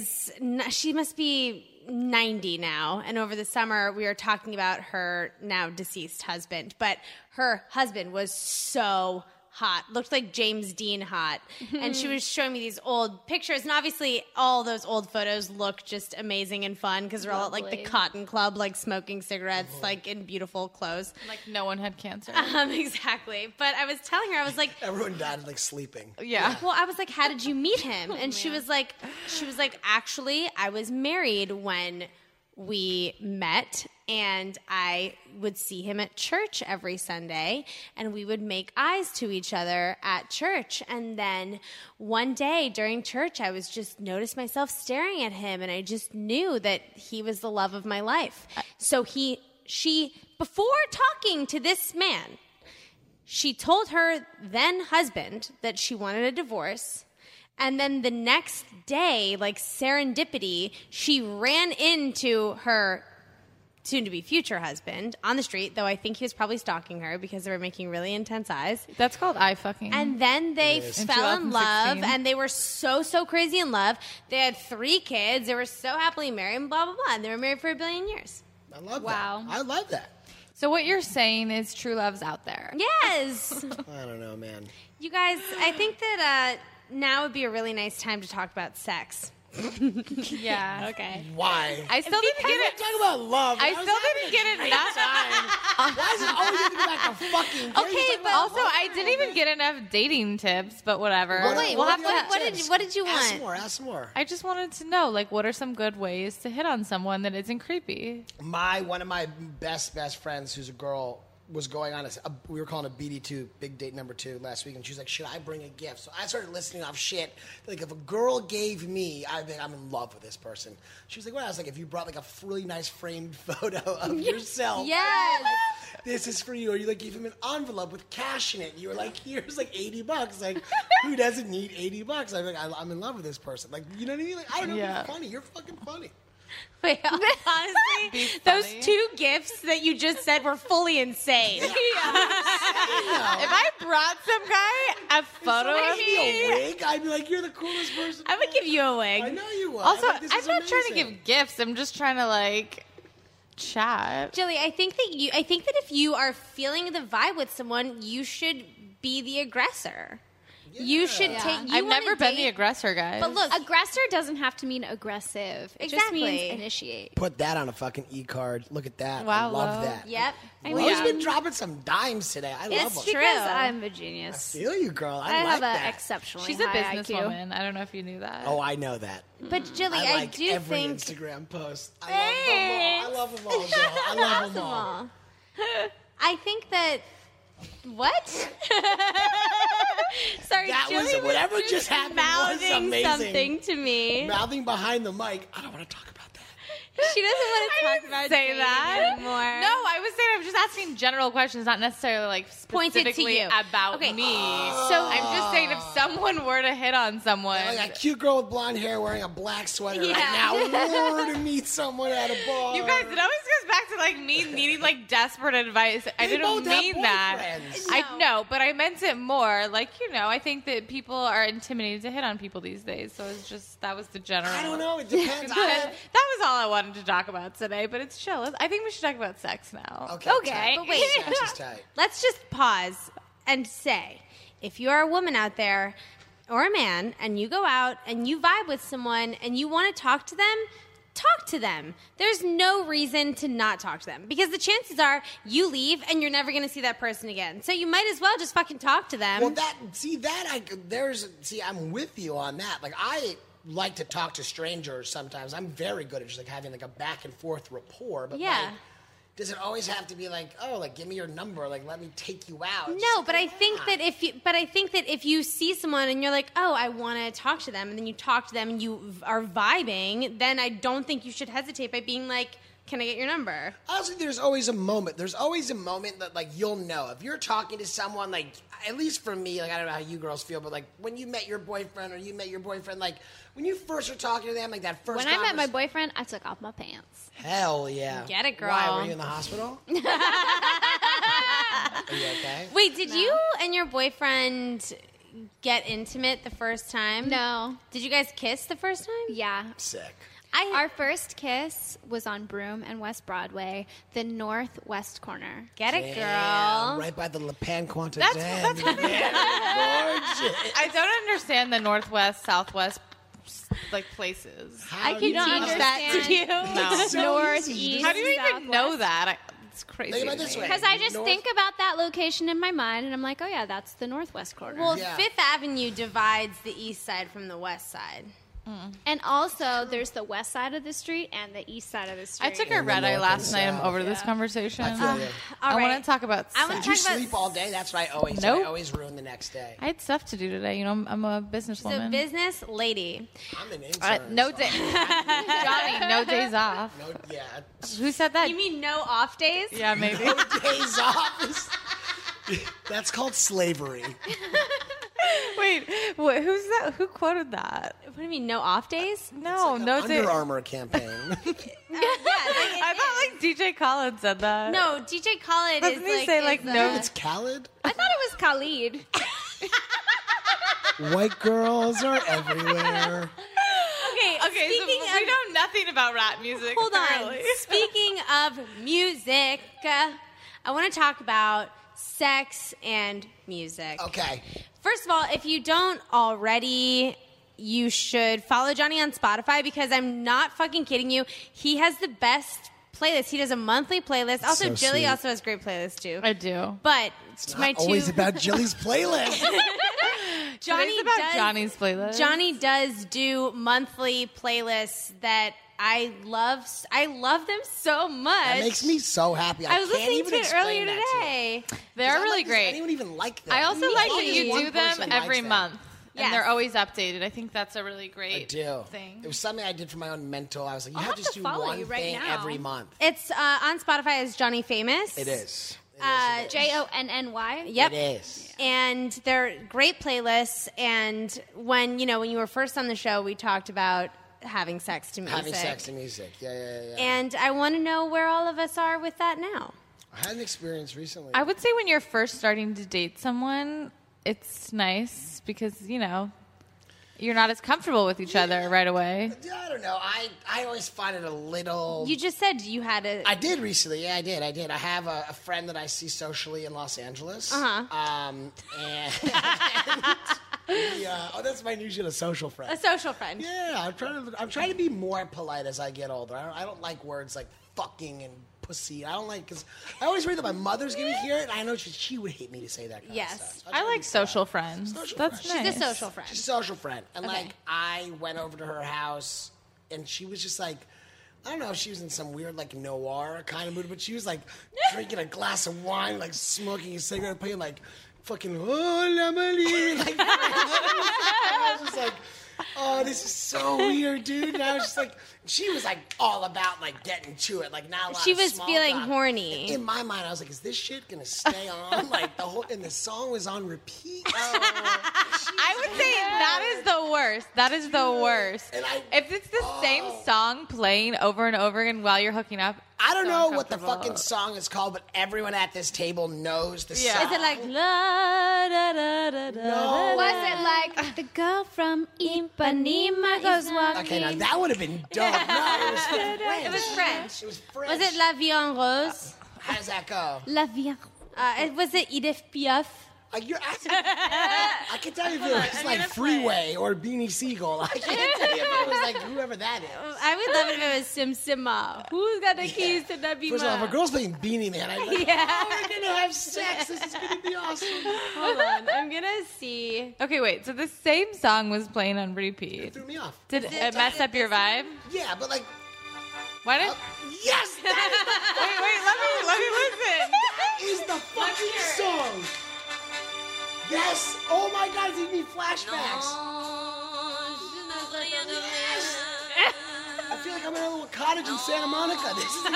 must be 90 now, and over the summer we were talking about her now deceased husband, but her husband was so hot, looked like James Dean hot. And she was showing me these old pictures, and obviously all those old photos look just amazing and fun because they're all at like the Lovely. Cotton Club, like smoking cigarettes, like in beautiful clothes. Like no one had cancer. Exactly. But I was telling her, I was like, Everyone died like sleeping. Yeah. well, I was like, how did you meet him? And she was like, actually, I was married when we met, and I would see him at church every Sunday, and we would make eyes to each other at church. And then one day during church, I was just noticed myself staring at him, and I just knew that he was the love of my life. So she, before talking to this man, she told her then husband that she wanted a divorce. And then the next day, like serendipity, she ran into her soon-to-be future husband on the street, though I think he was probably stalking her because they were making really intense eyes. That's called eye fucking. And then they fell in love, 2016. and they were so crazy in love. They had 3 kids. They were so happily married, and blah, blah, blah. And they were married for 1 billion years. I love Wow. that. I love that. So what you're saying is true love's out there. Yes. I don't know, man. You guys, I think that now would be a really nice time to talk about sex. Yeah. Okay. Why? I still didn't get it. Talk about love. I still didn't get enough. Why is it always have to go back to fucking? Okay, but also I didn't even get enough dating tips. But whatever. Wait, we'll have to. what did you Ask want? more. Ask more. I just wanted to know, like, what are some good ways to hit on someone that isn't creepy? One of my best friends, who's a girl, was going on we were calling a BD2, big date number 2, last week, and she was like, should I bring a gift? So I started listening off shit. Like, if a girl gave me, I'd be like, I'm in love with this person. She was like, what? I was like, if you brought like a really nice framed photo of yourself. Yes. Like, this is for you. Or you like give him an envelope with cash in it. And you were like, here's like $80. Like, who doesn't need $80? I'm like, I'm in love with this person. Like, you know what I mean? Like, I don't know, Yeah. you're funny. You're fucking funny. Wait, honestly, those 2 gifts that you just said were fully insane. If I brought some guy a photo of I'd be me, a wig. I'd be like, you're the coolest person. I would give you a wig. I know you would. also I'm like, this I'm is not trying to amazing. give gifts. I'm just trying to like chat. Jilly, I think that if you are feeling the vibe with someone, you should be the aggressor. You should take. You I've wanna never been the date- aggressor, guys. But look, Aggressor doesn't have to mean aggressive. It just Exactly. means initiate. Put that on a fucking e-card. Look at that. Wow, I love Lo. that. yep. Lo's been dropping some dimes today. I love them. true. Because I'm a genius. Feel you, girl. I, I like have an that. exceptionally she's a high IQ. businesswoman. I don't know if you knew that. Oh, I know that. But Jilly, I I like do every think. Instagram post. I love them all. I love them all, girl. I love them all. I think that. What? Sorry, That Julie was whatever just happened was mouthing amazing. something to me. Mouthing behind the mic. I don't want to talk about that. She doesn't want to talk about say dating that anymore. No, I was saying I'm just asking general questions, not necessarily like Pointed to specifically you. about Okay. me. So I'm just saying if someone were to hit on someone, Like a cute girl with blonde hair wearing a black sweater Yeah. right now. Were to meet someone at a bar. you guys, it always goes back to like me needing like desperate advice. I They didn't both have mean that. boyfriends. I know, but I meant it more. Like, I think that people are intimidated to hit on people these days. So it's just, that was the general. I don't know. It depends. That was all I wanted to talk about today, but it's chill. I think we should talk about sex now. Okay. Okay, tight. but wait. Sex is tight. Let's just pause and say, if you're a woman out there or a man and you go out and you vibe with someone and you want to talk to them, talk to them. There's no reason to not talk to them because the chances are you leave and you're never going to see that person again. So you might as well just fucking talk to them. Well, I'm with you on that. Like, I like to talk to strangers sometimes. I'm very good at just like having like a back and forth rapport. But Yeah. like, does it always have to be like, oh, like give me your number, like let me take you out? It's No, just but like, I think nah. that if you see someone and you're like, oh, I want to talk to them, and then you talk to them and you are vibing, then I don't think you should hesitate by being like, can I get your number? I also think there's always a moment. There's always a moment that like you'll know if you're talking to someone. Like, at least for me, like I don't know how you girls feel, but like when you met your boyfriend or you met your boyfriend, like when you first were talking to them, like that first. When I met my boyfriend, I took off my pants. Hell yeah, Get it, girl. Why were you in the hospital? Are you okay? Wait, did you and your boyfriend get intimate the first time? No. Did you guys kiss the first time? Yeah. Sick. Our first kiss was on Broome and West Broadway, the northwest corner. Get it, Damn, girl. right by the Le Pen Quanta That's Den. gorgeous. I don't understand the northwest, southwest like places. How I do you can teach know? that to you. No. So North, easy. east, How do you even know southwest. that? It's crazy. Think about to this me. way. Because I just North- think about that location in my mind, and I'm like, oh yeah, that's the northwest corner. Well, Yeah. Fifth Avenue divides the east side from the west side. and also, there's the west side of the street and the east side of the street. I took a And the red eye north last and night. I'm south. over this conversation. I feel you. I All right. want to talk about I sex. wanna Did you talk about sleep all day? That's what I always do. Nope. I always ruin the next day. I had stuff to do today. I'm a So businesswoman. business lady. I'm an intern. No so- day, Johnny. No days off. No, yeah. it's- Who said that? You mean no off days? Yeah, maybe. No days off. That's called slavery. Wait, who's that? Who quoted that? What do you mean no off days? No, no Under day. Armour campaign. I thought like DJ Khaled said that. No, DJ Khaled Doesn't is he like, say, is like, the- no? It's Khaled. I thought it was Khalid. White girls are everywhere. Okay, Okay, so speaking we of, know nothing about rap music. hold on. apparently. Speaking of music, I want to talk about sex and music. Okay. First of all, if you don't already, you should follow Johnny on Spotify because I'm not fucking kidding you. He has the best playlist. He does a monthly playlist. Also, So Jilly sweet. also has great playlists too. I do. But It's my not always two, about Jilly's playlist. Johnny Today's about does, Johnny's playlist. Johnny does do monthly playlists that I love. I love them so much. That makes me so happy. I I was can't listening even to it explain earlier that to you. today. They're I'm really like, does great. anyone even like them? I also Me like too. that you One do them person every likes them. month. Yes. And they're always updated. I think that's a really I great do. thing. It was something I did for my own mental. I was like, you I'll have have to to do follow one you right thing now. every month. It's on Spotify as Johnny Famous. It is. JONNY. Yep. It is. And they're great playlists. And when you were first on the show, we talked about having sex to music. Having sex and music. Yeah. And I want to know where all of us are with that now. I had an experience recently. I would say when you're first starting to date someone, it's nice because, you're not as comfortable with each other right away. I don't know. I always find it a little. You just said you had a. I did recently. Yeah, I did. I have a friend that I see socially in Los Angeles. And that's my new shit, a social friend. a social friend. Yeah, I'm trying to be more polite as I get older. I don't like words like fucking and pussy. I don't like because I always worry that my mother's gonna hear it, and I know she would hate me to say that kind Yes. of stuff. So try I to like be social friends. Social That's friend. nice. She's a social friend. She's a social friend. And Okay. like I went over to her house and she was just like I don't know if she was in some weird like noir kind of mood, but she was like drinking a glass of wine, like smoking a cigarette, playing like fucking oh la Marie, like I was just like, oh, this is so weird, dude. And I was just like, she was like all about like getting to it, like not a lot She of was small feeling talk. horny. And in my mind, I was like, is this shit gonna stay on? Like the whole, and the song was on repeat. I would say that is the worst. That is the worst. And If it's the same song playing over and over again while you're hooking up, I don't so know what the uncomfortable. fucking song is called, but everyone at this table knows the Yeah. song. Is it like la da da da da? No. Was it like the girl from Ipanema goes walking? Okay, now that would have been dope. No, it was French. It was French. It was French. Was it La Vie en Rose? How does that go? La Vie. Was it Edith Piaf? You're asking, I can tell you if it was like Freeway or Beanie Siegel. I can't tell you if it was like whoever that is. I would love it if it was Sim Sima. Who's got the keys to the First of all, if a girl's playing Beanie Man, I'd be like, Yeah. oh, we're going to have sex. This is going to be awesome. Hold on, I'm gonna see. Okay, wait. So the same song was playing on repeat. It threw me off. Did it mess up your vibe? Yeah, but like, Why did? yes, that Let me listen. is the fucking song. Yes. Oh my God, it's giving me flashbacks. I feel like I'm in a little cottage in Santa Monica. This is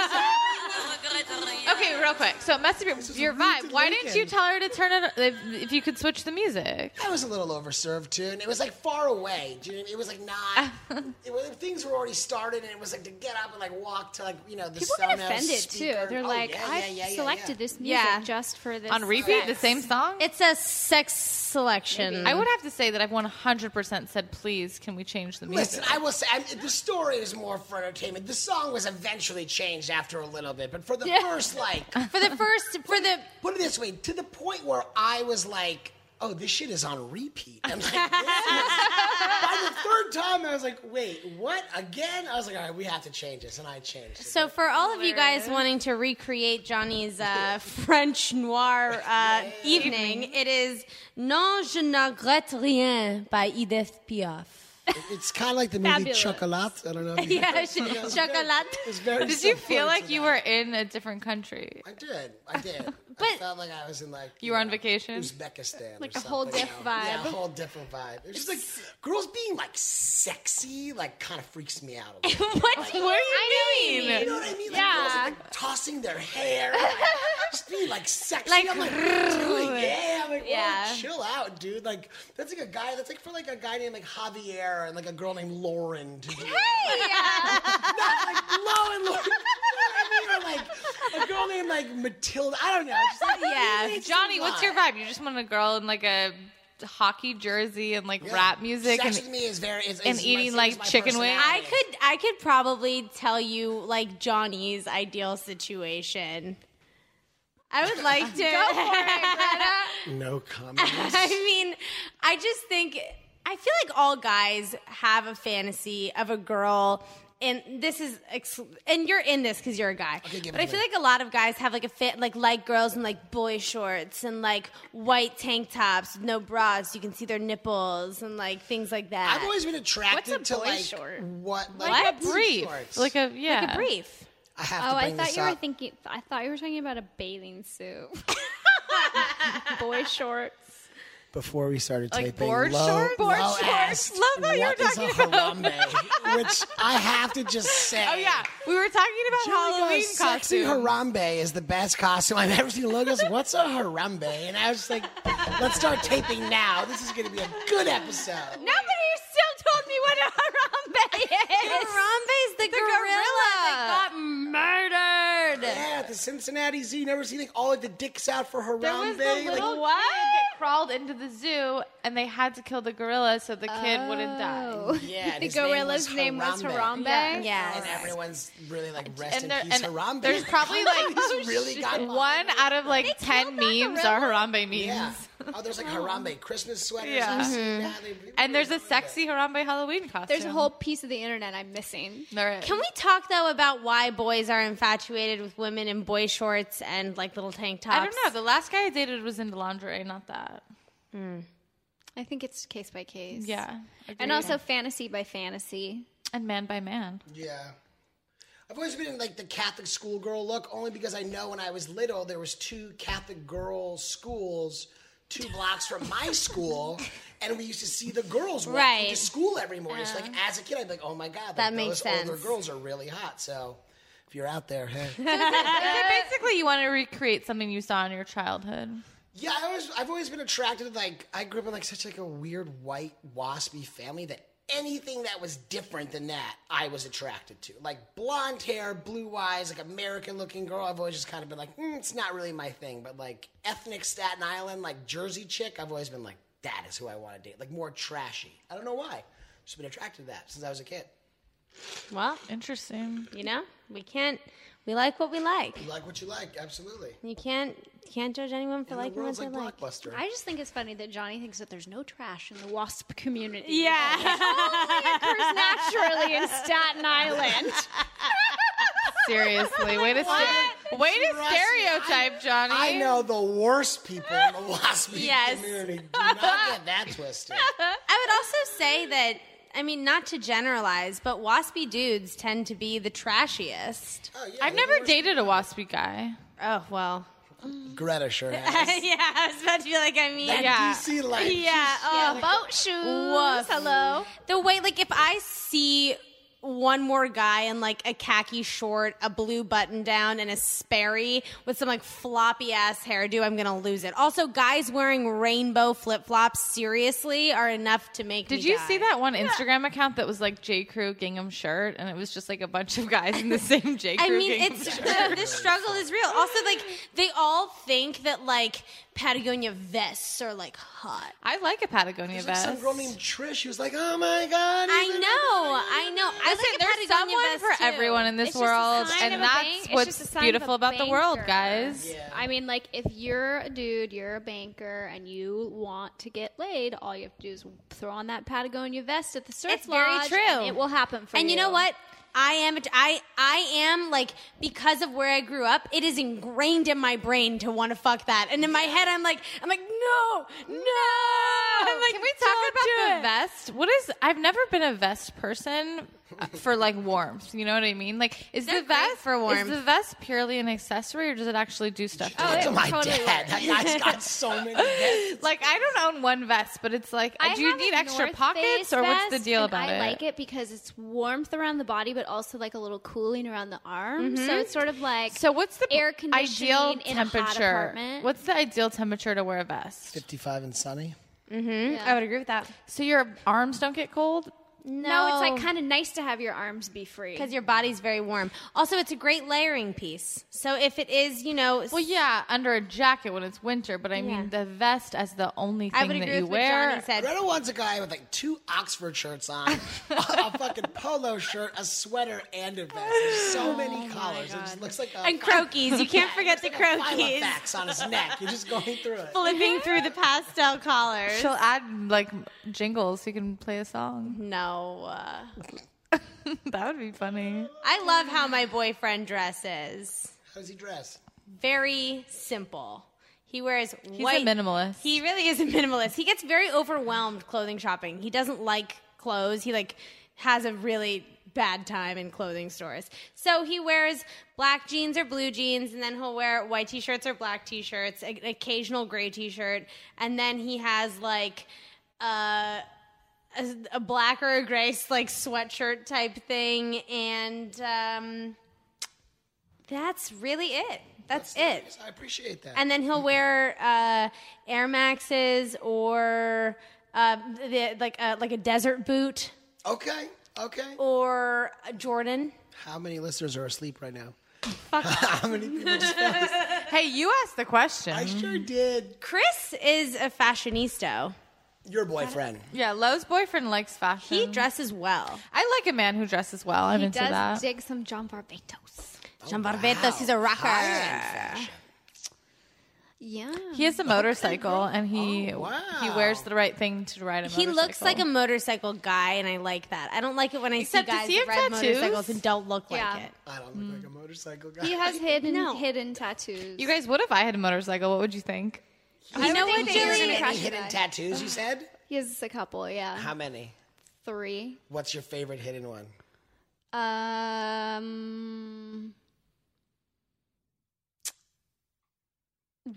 Okay, real quick. So it messed up your vibe. rooted Why didn't you weekend. tell her to turn it if you could switch the music? I was a little overserved too, and it was like far away. Do you know what I mean? It was like not. Things were already started, and it was like to get up and like walk to like the People get Sonos offended speaker. too. They're Oh, like, yeah, I yeah, selected this music Yeah. just for this. On repeat, the same song? It's a sex selection. I would have to say that I've 100% said, please, can we change the music? Listen, I will say the story is more for entertainment. The song was eventually changed after a little bit, but for the first like, for the put it this way, to the point where I was like, oh, this shit is on repeat. I'm like, by the third time, I was like, wait, what? Again? I was like, all right, we have to change this, and I changed it. So for all of you guys wanting to recreate Johnny's French noir evening, it is Non je ne regrette rien by Edith Piaf. It's kind of like the movie Fabulous. Chocolat. I don't know. If you Yeah, chocolat. It's very Did you feel similar like to you that. were in a different country? I did. But- I felt like I was in like You were on vacation? Uzbekistan, Like or a whole something, diff you know? vibe. Yeah, a whole different vibe. It's just like girls being like sexy, like kind of freaks me out a little. What? What do you mean? You know what I mean? Like Yeah. girls like tossing their hair, like, just being like sexy. Like, I'm like, really? Yeah. I'm like, Yeah. whoa, chill out, dude. Like that's like a guy. That's like for like a guy named like Javier and like a girl named Lauren to do. Not like Lo and Lauren. You know what I mean? Or like a girl named like Matilda. I don't know. Just like, Yeah. it's Johnny, a what's your lot. vibe? You just want a girl in like a hockey jersey and like rap music Sex and with me is very and eating, like, chicken wings? I could probably tell you like Johnny's ideal situation. I would like to. No comments. I mean, I just think I feel like all guys have a fantasy of a girl. And this is, and you're in this because you're a guy. Okay, give but it I to feel me. like a lot of guys have like a like girls in like boy shorts and like white tank tops with no bras, so you can see their nipples and like things like that. I've always been attracted What's a to boy like short? what like a blue brief, shorts. like a like a brief. I have Oh, to I bring thought this you were up. thinking. I thought you were talking about a bathing suit. Boy shorts. Before we started Like taping, board Lo, shorts? Lo Board asked, shorts? Love that you were what is talking a about harambe? Which I have to just say. Oh yeah, we were talking about Julie Halloween goes, sexy costumes. harambe is the best costume I've ever seen. Lo goes, what's a harambe? And I was just like, let's start taping now. This is going to be a good episode. Nobody still told me what a harambe is. Harambe's the gorilla that got murdered. Yeah, at the Cincinnati Zoo, you never see like all of the dicks out for harambe. There was the like, little What? kid that crawled into the zoo, and they had to kill the gorilla so the kid wouldn't die. yeah, and The his gorilla's name was Harambe. Yeah. And everyone's really like rest in there- peace, Harambe. there's probably like He's really got one out of like 10 memes are Harambe memes. Yeah. Oh, there's like Harambe Christmas sweaters. Yeah. I've seen that. And there's a sexy Harambe Halloween costume. There's a whole piece of the internet I'm missing. There is. Can we talk though about why boys are infatuated with women in boy shorts and like little tank tops? I don't know. The last guy I dated was into lingerie, not that. I think it's case by case. Yeah. And agreed. also fantasy by fantasy. and man by man. Yeah. I've always been in like the Catholic schoolgirl look, only because I know when I was little there was 2 Catholic girl schools 2 blocks from my school, and we used to see the girls walking Right. to school every morning. So, like, as a kid, I'd be like, oh my God, That like, makes those older sense. girls are really hot. So, if you're out there, hey. So basically, you want to recreate something you saw in your childhood. Yeah, I've always been attracted to, like, I grew up in like such like a weird white waspy family that anything that was different than that, I was attracted to. Like blonde hair, blue eyes, like American looking girl. I've always just kind of been like, it's not really my thing. But like ethnic Staten Island, like Jersey chick, I've always been like, that is who I want to date. Like more trashy. I don't know why. Just been attracted to that since I was a kid. Well, Interesting. you know, we like what we like. You like what you like, absolutely. You can't judge anyone for And the liking what world's they like like. Blockbuster. I just think it's funny that Johnny thinks that there's no trash in the WASP community. Yeah. Occurs naturally in Staten Island. Seriously, way to stereotype, Johnny. I know the worst people in the waspy Yes. community. Do not get that twisted. I would also say that, I mean, not to generalize, but waspy dudes tend to be the trashiest. Oh, yeah, I've they're the never worst dated a waspy guy. Oh, well. Greta sure has. Yeah, I was about to be like, I mean, That Yeah. DC life. yeah. Oh, Boat shoes. Woof. Hello. The way, like, if I see one more guy in like a khaki short, a blue button down, and a Sperry with some like floppy ass hairdo, I'm gonna lose it. Also, guys wearing rainbow flip flops seriously are enough to make me Did you die. see that one Instagram account that was like J. Crew gingham shirt, and it was just like a bunch of guys in the same J. Crew I mean, gingham it's shirt? the struggle is real. Also, like they all think that like Patagonia vests are like hot. I like a Patagonia There's like vest. some girl named Trish. She was like, "Oh my god!" I know. I Listen, like a there's Patagonia someone vest, for too. everyone in this It's just a world, sign and of a that's bank- it's what's just a sign of beautiful a about the world, banker. guys. Yeah. I mean, like, if you're a dude, you're a banker, and you want to get laid, all you have to do is throw on that Patagonia vest at the surf It's very lodge, true. and it will happen for you. And you know what? I am like, because of where I grew up, it is ingrained in my brain to want to fuck that. And in my head, I'm like, no. I'm like, Can we talk "Don't do about the it." vest? I've never been a vest person for like warmth. You know what I mean? Like, is They're the great vest for warmth. Is the vest purely an accessory, or does it actually do stuff? to Talk it? to my totally dad. That guy's got so many vests. Like, I don't own one vest, but it's like, I do you have need a extra North pockets, Face or what's the vest, deal and about I it? like it because it's warmth around the body, but also like a little cooling around the arms. So it's sort of like So what's the air conditioning ideal in a hot temperature? apartment. What's the ideal temperature to wear a vest? 55 and sunny. I would agree with that. So your arms don't get cold? No, it's like kind of nice to have your arms be free. because your body's very warm. Also, it's a great layering piece. So if it is, Well, yeah, under a jacket when it's winter, but I Yeah. mean the vest as the only I thing would that agree you with what wear. Johnny said. Greta wants a guy with like 2 Oxford shirts on, a fucking polo shirt, a sweater, and a vest. There's so many collars. It just looks like a And croquis. You can't forget the looks like a croquis. Filofax on his neck. You're just going through it. Flipping through the pastel collars. She'll add like jingles so you can play a song. No. That would be funny. I love how my boyfriend dresses. How does he dress? Very simple. He wears He's white. a minimalist. He really is a minimalist. He gets very overwhelmed clothing shopping. He doesn't like clothes. He like has a really bad time in clothing stores. So he wears black jeans or blue jeans, and then he'll wear white t-shirts or black t-shirts, an occasional gray t-shirt, and then he has like a black or a gray like sweatshirt type thing, and that's really it. That's it. Nice. I appreciate that. And then he'll wear Air Maxes or like a desert boot Okay. or a Jordan. How many listeners are asleep right now? How many people just fell asleep? Hey, you asked the question. I sure did. Chris is a fashionista. Your boyfriend. Yeah, Lowe's boyfriend likes fashion. He dresses well. I like a man who dresses well. I'm he into does that. dig some John Barbatos. Jean Barbatos, he's a rocker. High-end fashion. Yeah. He has a motorcycle, and he wow. he wears the right thing to ride a He motorcycle. looks like a motorcycle guy, and I like that. I don't like it when I Except, see does guys he that have ride tattoos? motorcycles and don't look Yeah. like it. I don't look like a motorcycle guy. He has hidden No. hidden tattoos. You guys, what if I had a motorcycle? What would you think? You know what, think that you're Julie? gonna Any crush hidden that. tattoos, you said? He has a couple, yeah. How many? 3. What's your favorite hidden one?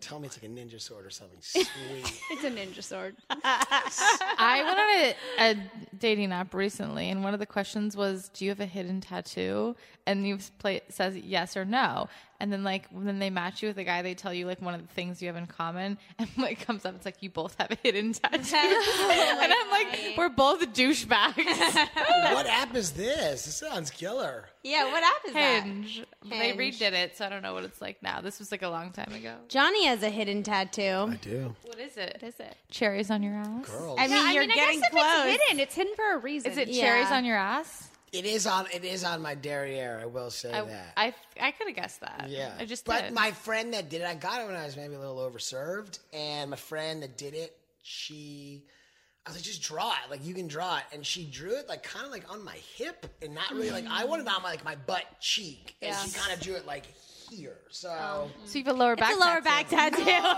tell me it's like a ninja sword or something sweet. It's a ninja sword. I went on a dating app recently, and one of the questions was, "Do you have a hidden tattoo?" And says yes or no. And then when they match you with a guy, they tell you like one of the things you have in common, and when it comes up, it's like you both have a hidden tattoo. And I'm like, we're both douchebags. What app is this? This sounds killer. Yeah, what app is that? Hinge. They redid it, so I don't know what it's like now. This was like a long time ago. Johnny has a hidden tattoo. I do. What is it? What is it? Cherries on your ass? Girls. I mean, you're I getting guess if close. it's hidden, it's hidden for a reason. Is it Yeah. cherries on your ass? It is on my derriere, I will say that. I could have guessed that. Yeah. I just But did. my friend that did it, I got it when I was maybe a little overserved. And my friend that did it, I was like, just draw it. Like, you can draw it. And she drew it, like, kind of like on my hip. And not really, like, I wanted it on my butt cheek. And she kind of drew it, like, here. So So you have a lower back It's a lower tattoo. back tattoo.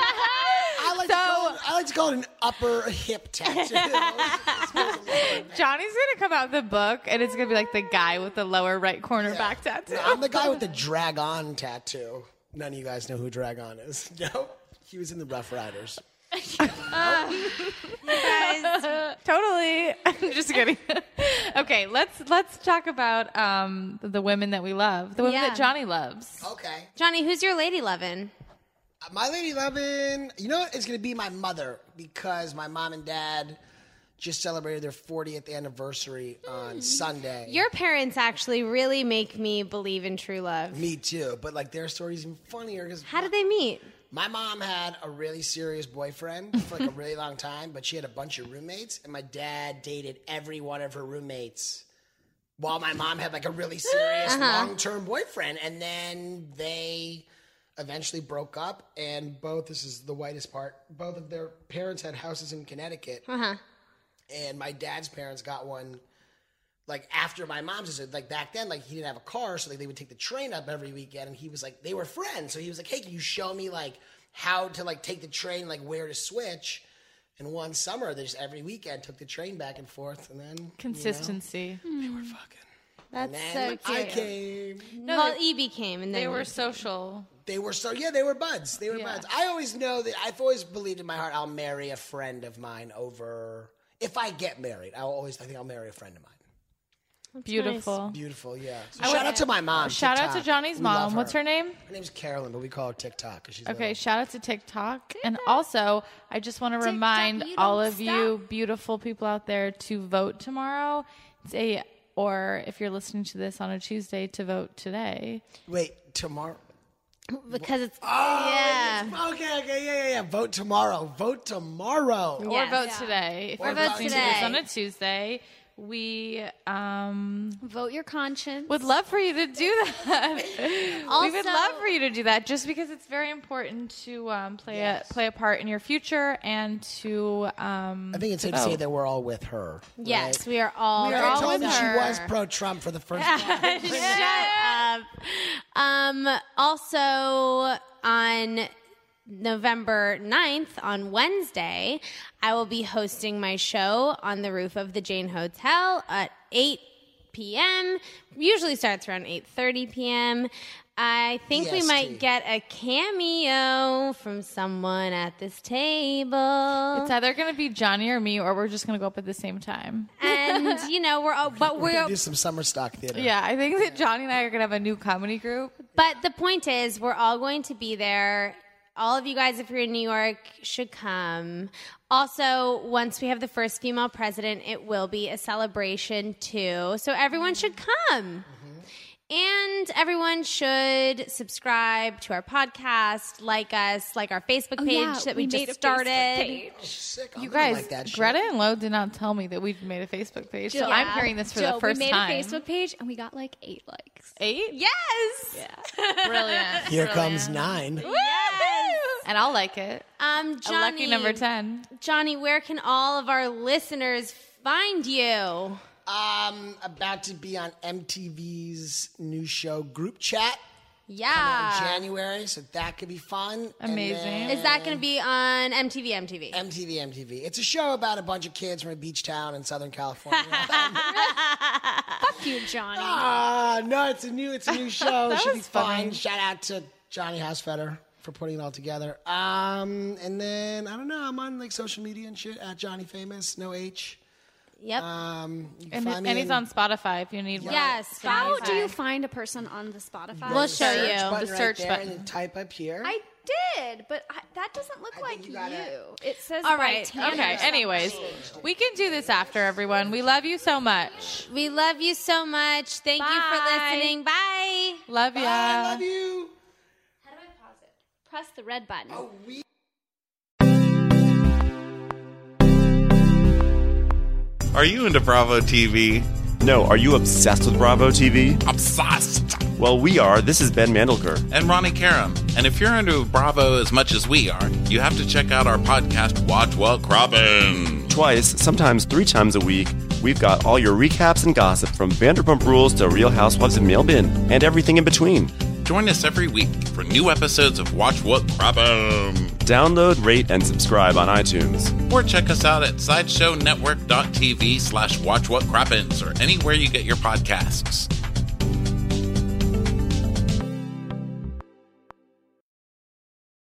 I like to call it an upper hip tattoo. Johnny's going to come out with a book, and it's going to be like the guy with the lower right corner back tattoo. No, I'm the guy with the Dragon tattoo. None of you guys know who Dragon is. Nope. He was in the Rough Riders. Totally. I'm just kidding. Okay, let's talk about the women that we love, the women Yeah. that Johnny loves. Okay. Johnny, who's your lady lovin'? My lady lovin', you know what? It's going to be my mother because my mom and dad just celebrated their 40th anniversary on Sunday. Your parents actually really make me believe in true love. Me too, but like their story's even funnier because How did they meet? my mom had a really serious boyfriend for like a really long time, but she had a bunch of roommates, and my dad dated every one of her roommates while my mom had like a really serious long-term boyfriend. And then they eventually broke up, and this is the whitest part, both of their parents had houses in Connecticut. And my dad's parents got one like after my mom's, like back then, like he didn't have a car, so like they would take the train up every weekend. And he was like, they were friends, so he was like, hey, can you show me like how to like take the train, like where to switch? And one summer, they just every weekend took the train back and forth, and then Consistency. they were fucking. That's And so then cute. I came. Well, Evie came, and then They were social. They were they were buds. They were buds. I always know that I've always believed in my heart I'll marry a friend of mine over. If I get married, I think I'll marry a friend of mine. Beautiful. Beautiful, yeah. So shout out to my mom. Shout out to TikTok. Johnny's We love mom. What's her name? Her name's Carolyn, but we call her TikTok because she's Okay, little. shout out to TikTok. And also, I just want to remind you all don't of you beautiful people out there to vote tomorrow. Or if you're listening to this on a Tuesday, to vote today. Wait, tomorrow? because it's Okay, yeah. Vote tomorrow. Vote tomorrow. Or Yes. vote today. If Or you're vote listening to today. this on a Tuesday, we Vote your conscience. would love for you to do that. We would Also- love for you to do that, just because it's very important to play a part in your future and to. I think it's safe to say that we're all with her. yes, right? we are all. We're Mary all told with me she her. was pro-Trump for the first time. Shut up. Also, on November 9th, on Wednesday, I will be hosting my show on the roof of the Jane Hotel at 8 p.m. Usually starts around 8:30 p.m. I think we EST. might get a cameo from someone at this table. It's either going to be Johnny or me, or we're just going to go up at the same time. And, we're all, but We're we're, going to do some summer stock theater. Yeah, I think that Johnny and I are going to have a new comedy group. But the point is, we're all going to be there. All of you guys, if you're in New York, should come. Also, once we have the first female president, it will be a celebration too. So everyone should come. And everyone should subscribe to our podcast, like us, like our Facebook page that we made just a started. Facebook page. Sick. I'm You gonna guys, like that shit. Greta and Lo did not tell me that we'd made a Facebook page, so Yeah. I'm hearing this for Joe, the first we made time. a Facebook page and we got like 8 likes. 8? Yes. Brilliant. Here Brilliant. comes 9. And I'll like it. Johnny, A lucky number 10. Johnny, where can all of our listeners find you? About to be on MTV's new show, Group Chat, in Yeah. January, so that could be fun. And Amazing. then Is that going to be on MTV? MTV. It's a show about a bunch of kids from a beach town in Southern California. Fuck you, Johnny. No, it's a new show. It should be was fun. funny. Shout out to Johnny Hausfeder. for putting it all together. And then I don't know. I'm on like social media and shit at Johnny Famous, no H. Yep. You can And find me he's in- on Spotify if you need one. Yes. How Spotify. do you find a person on the Spotify? We'll show search you. button The right search there, button. and then type up here. I did, but that doesn't look I think like you gotta- you. It says All by right, Tanner Okay, something. anyways, we can do this after, everyone. We love you so much. We love you so much. Thank you for Bye. listening. Bye. Love ya. I love you. How do I pause it? Press the red button. Oh, we. Are you into Bravo TV? No, are you obsessed with Bravo TV? Obsessed! Well, we are. This is Ben Mandelker. And Ronnie Karam. And if you're into Bravo as much as we are, you have to check out our podcast, Watch What Croppin'. Twice, sometimes 3 times a week, we've got all your recaps and gossip from Vanderpump Rules to Real Housewives of Mail Bin and everything in between. Join us every week for new episodes of Watch What Croppin'. Download, rate, and subscribe on iTunes. Or check us out at SideshowNetwork.tv/WatchWhatCroppins or anywhere you get your podcasts.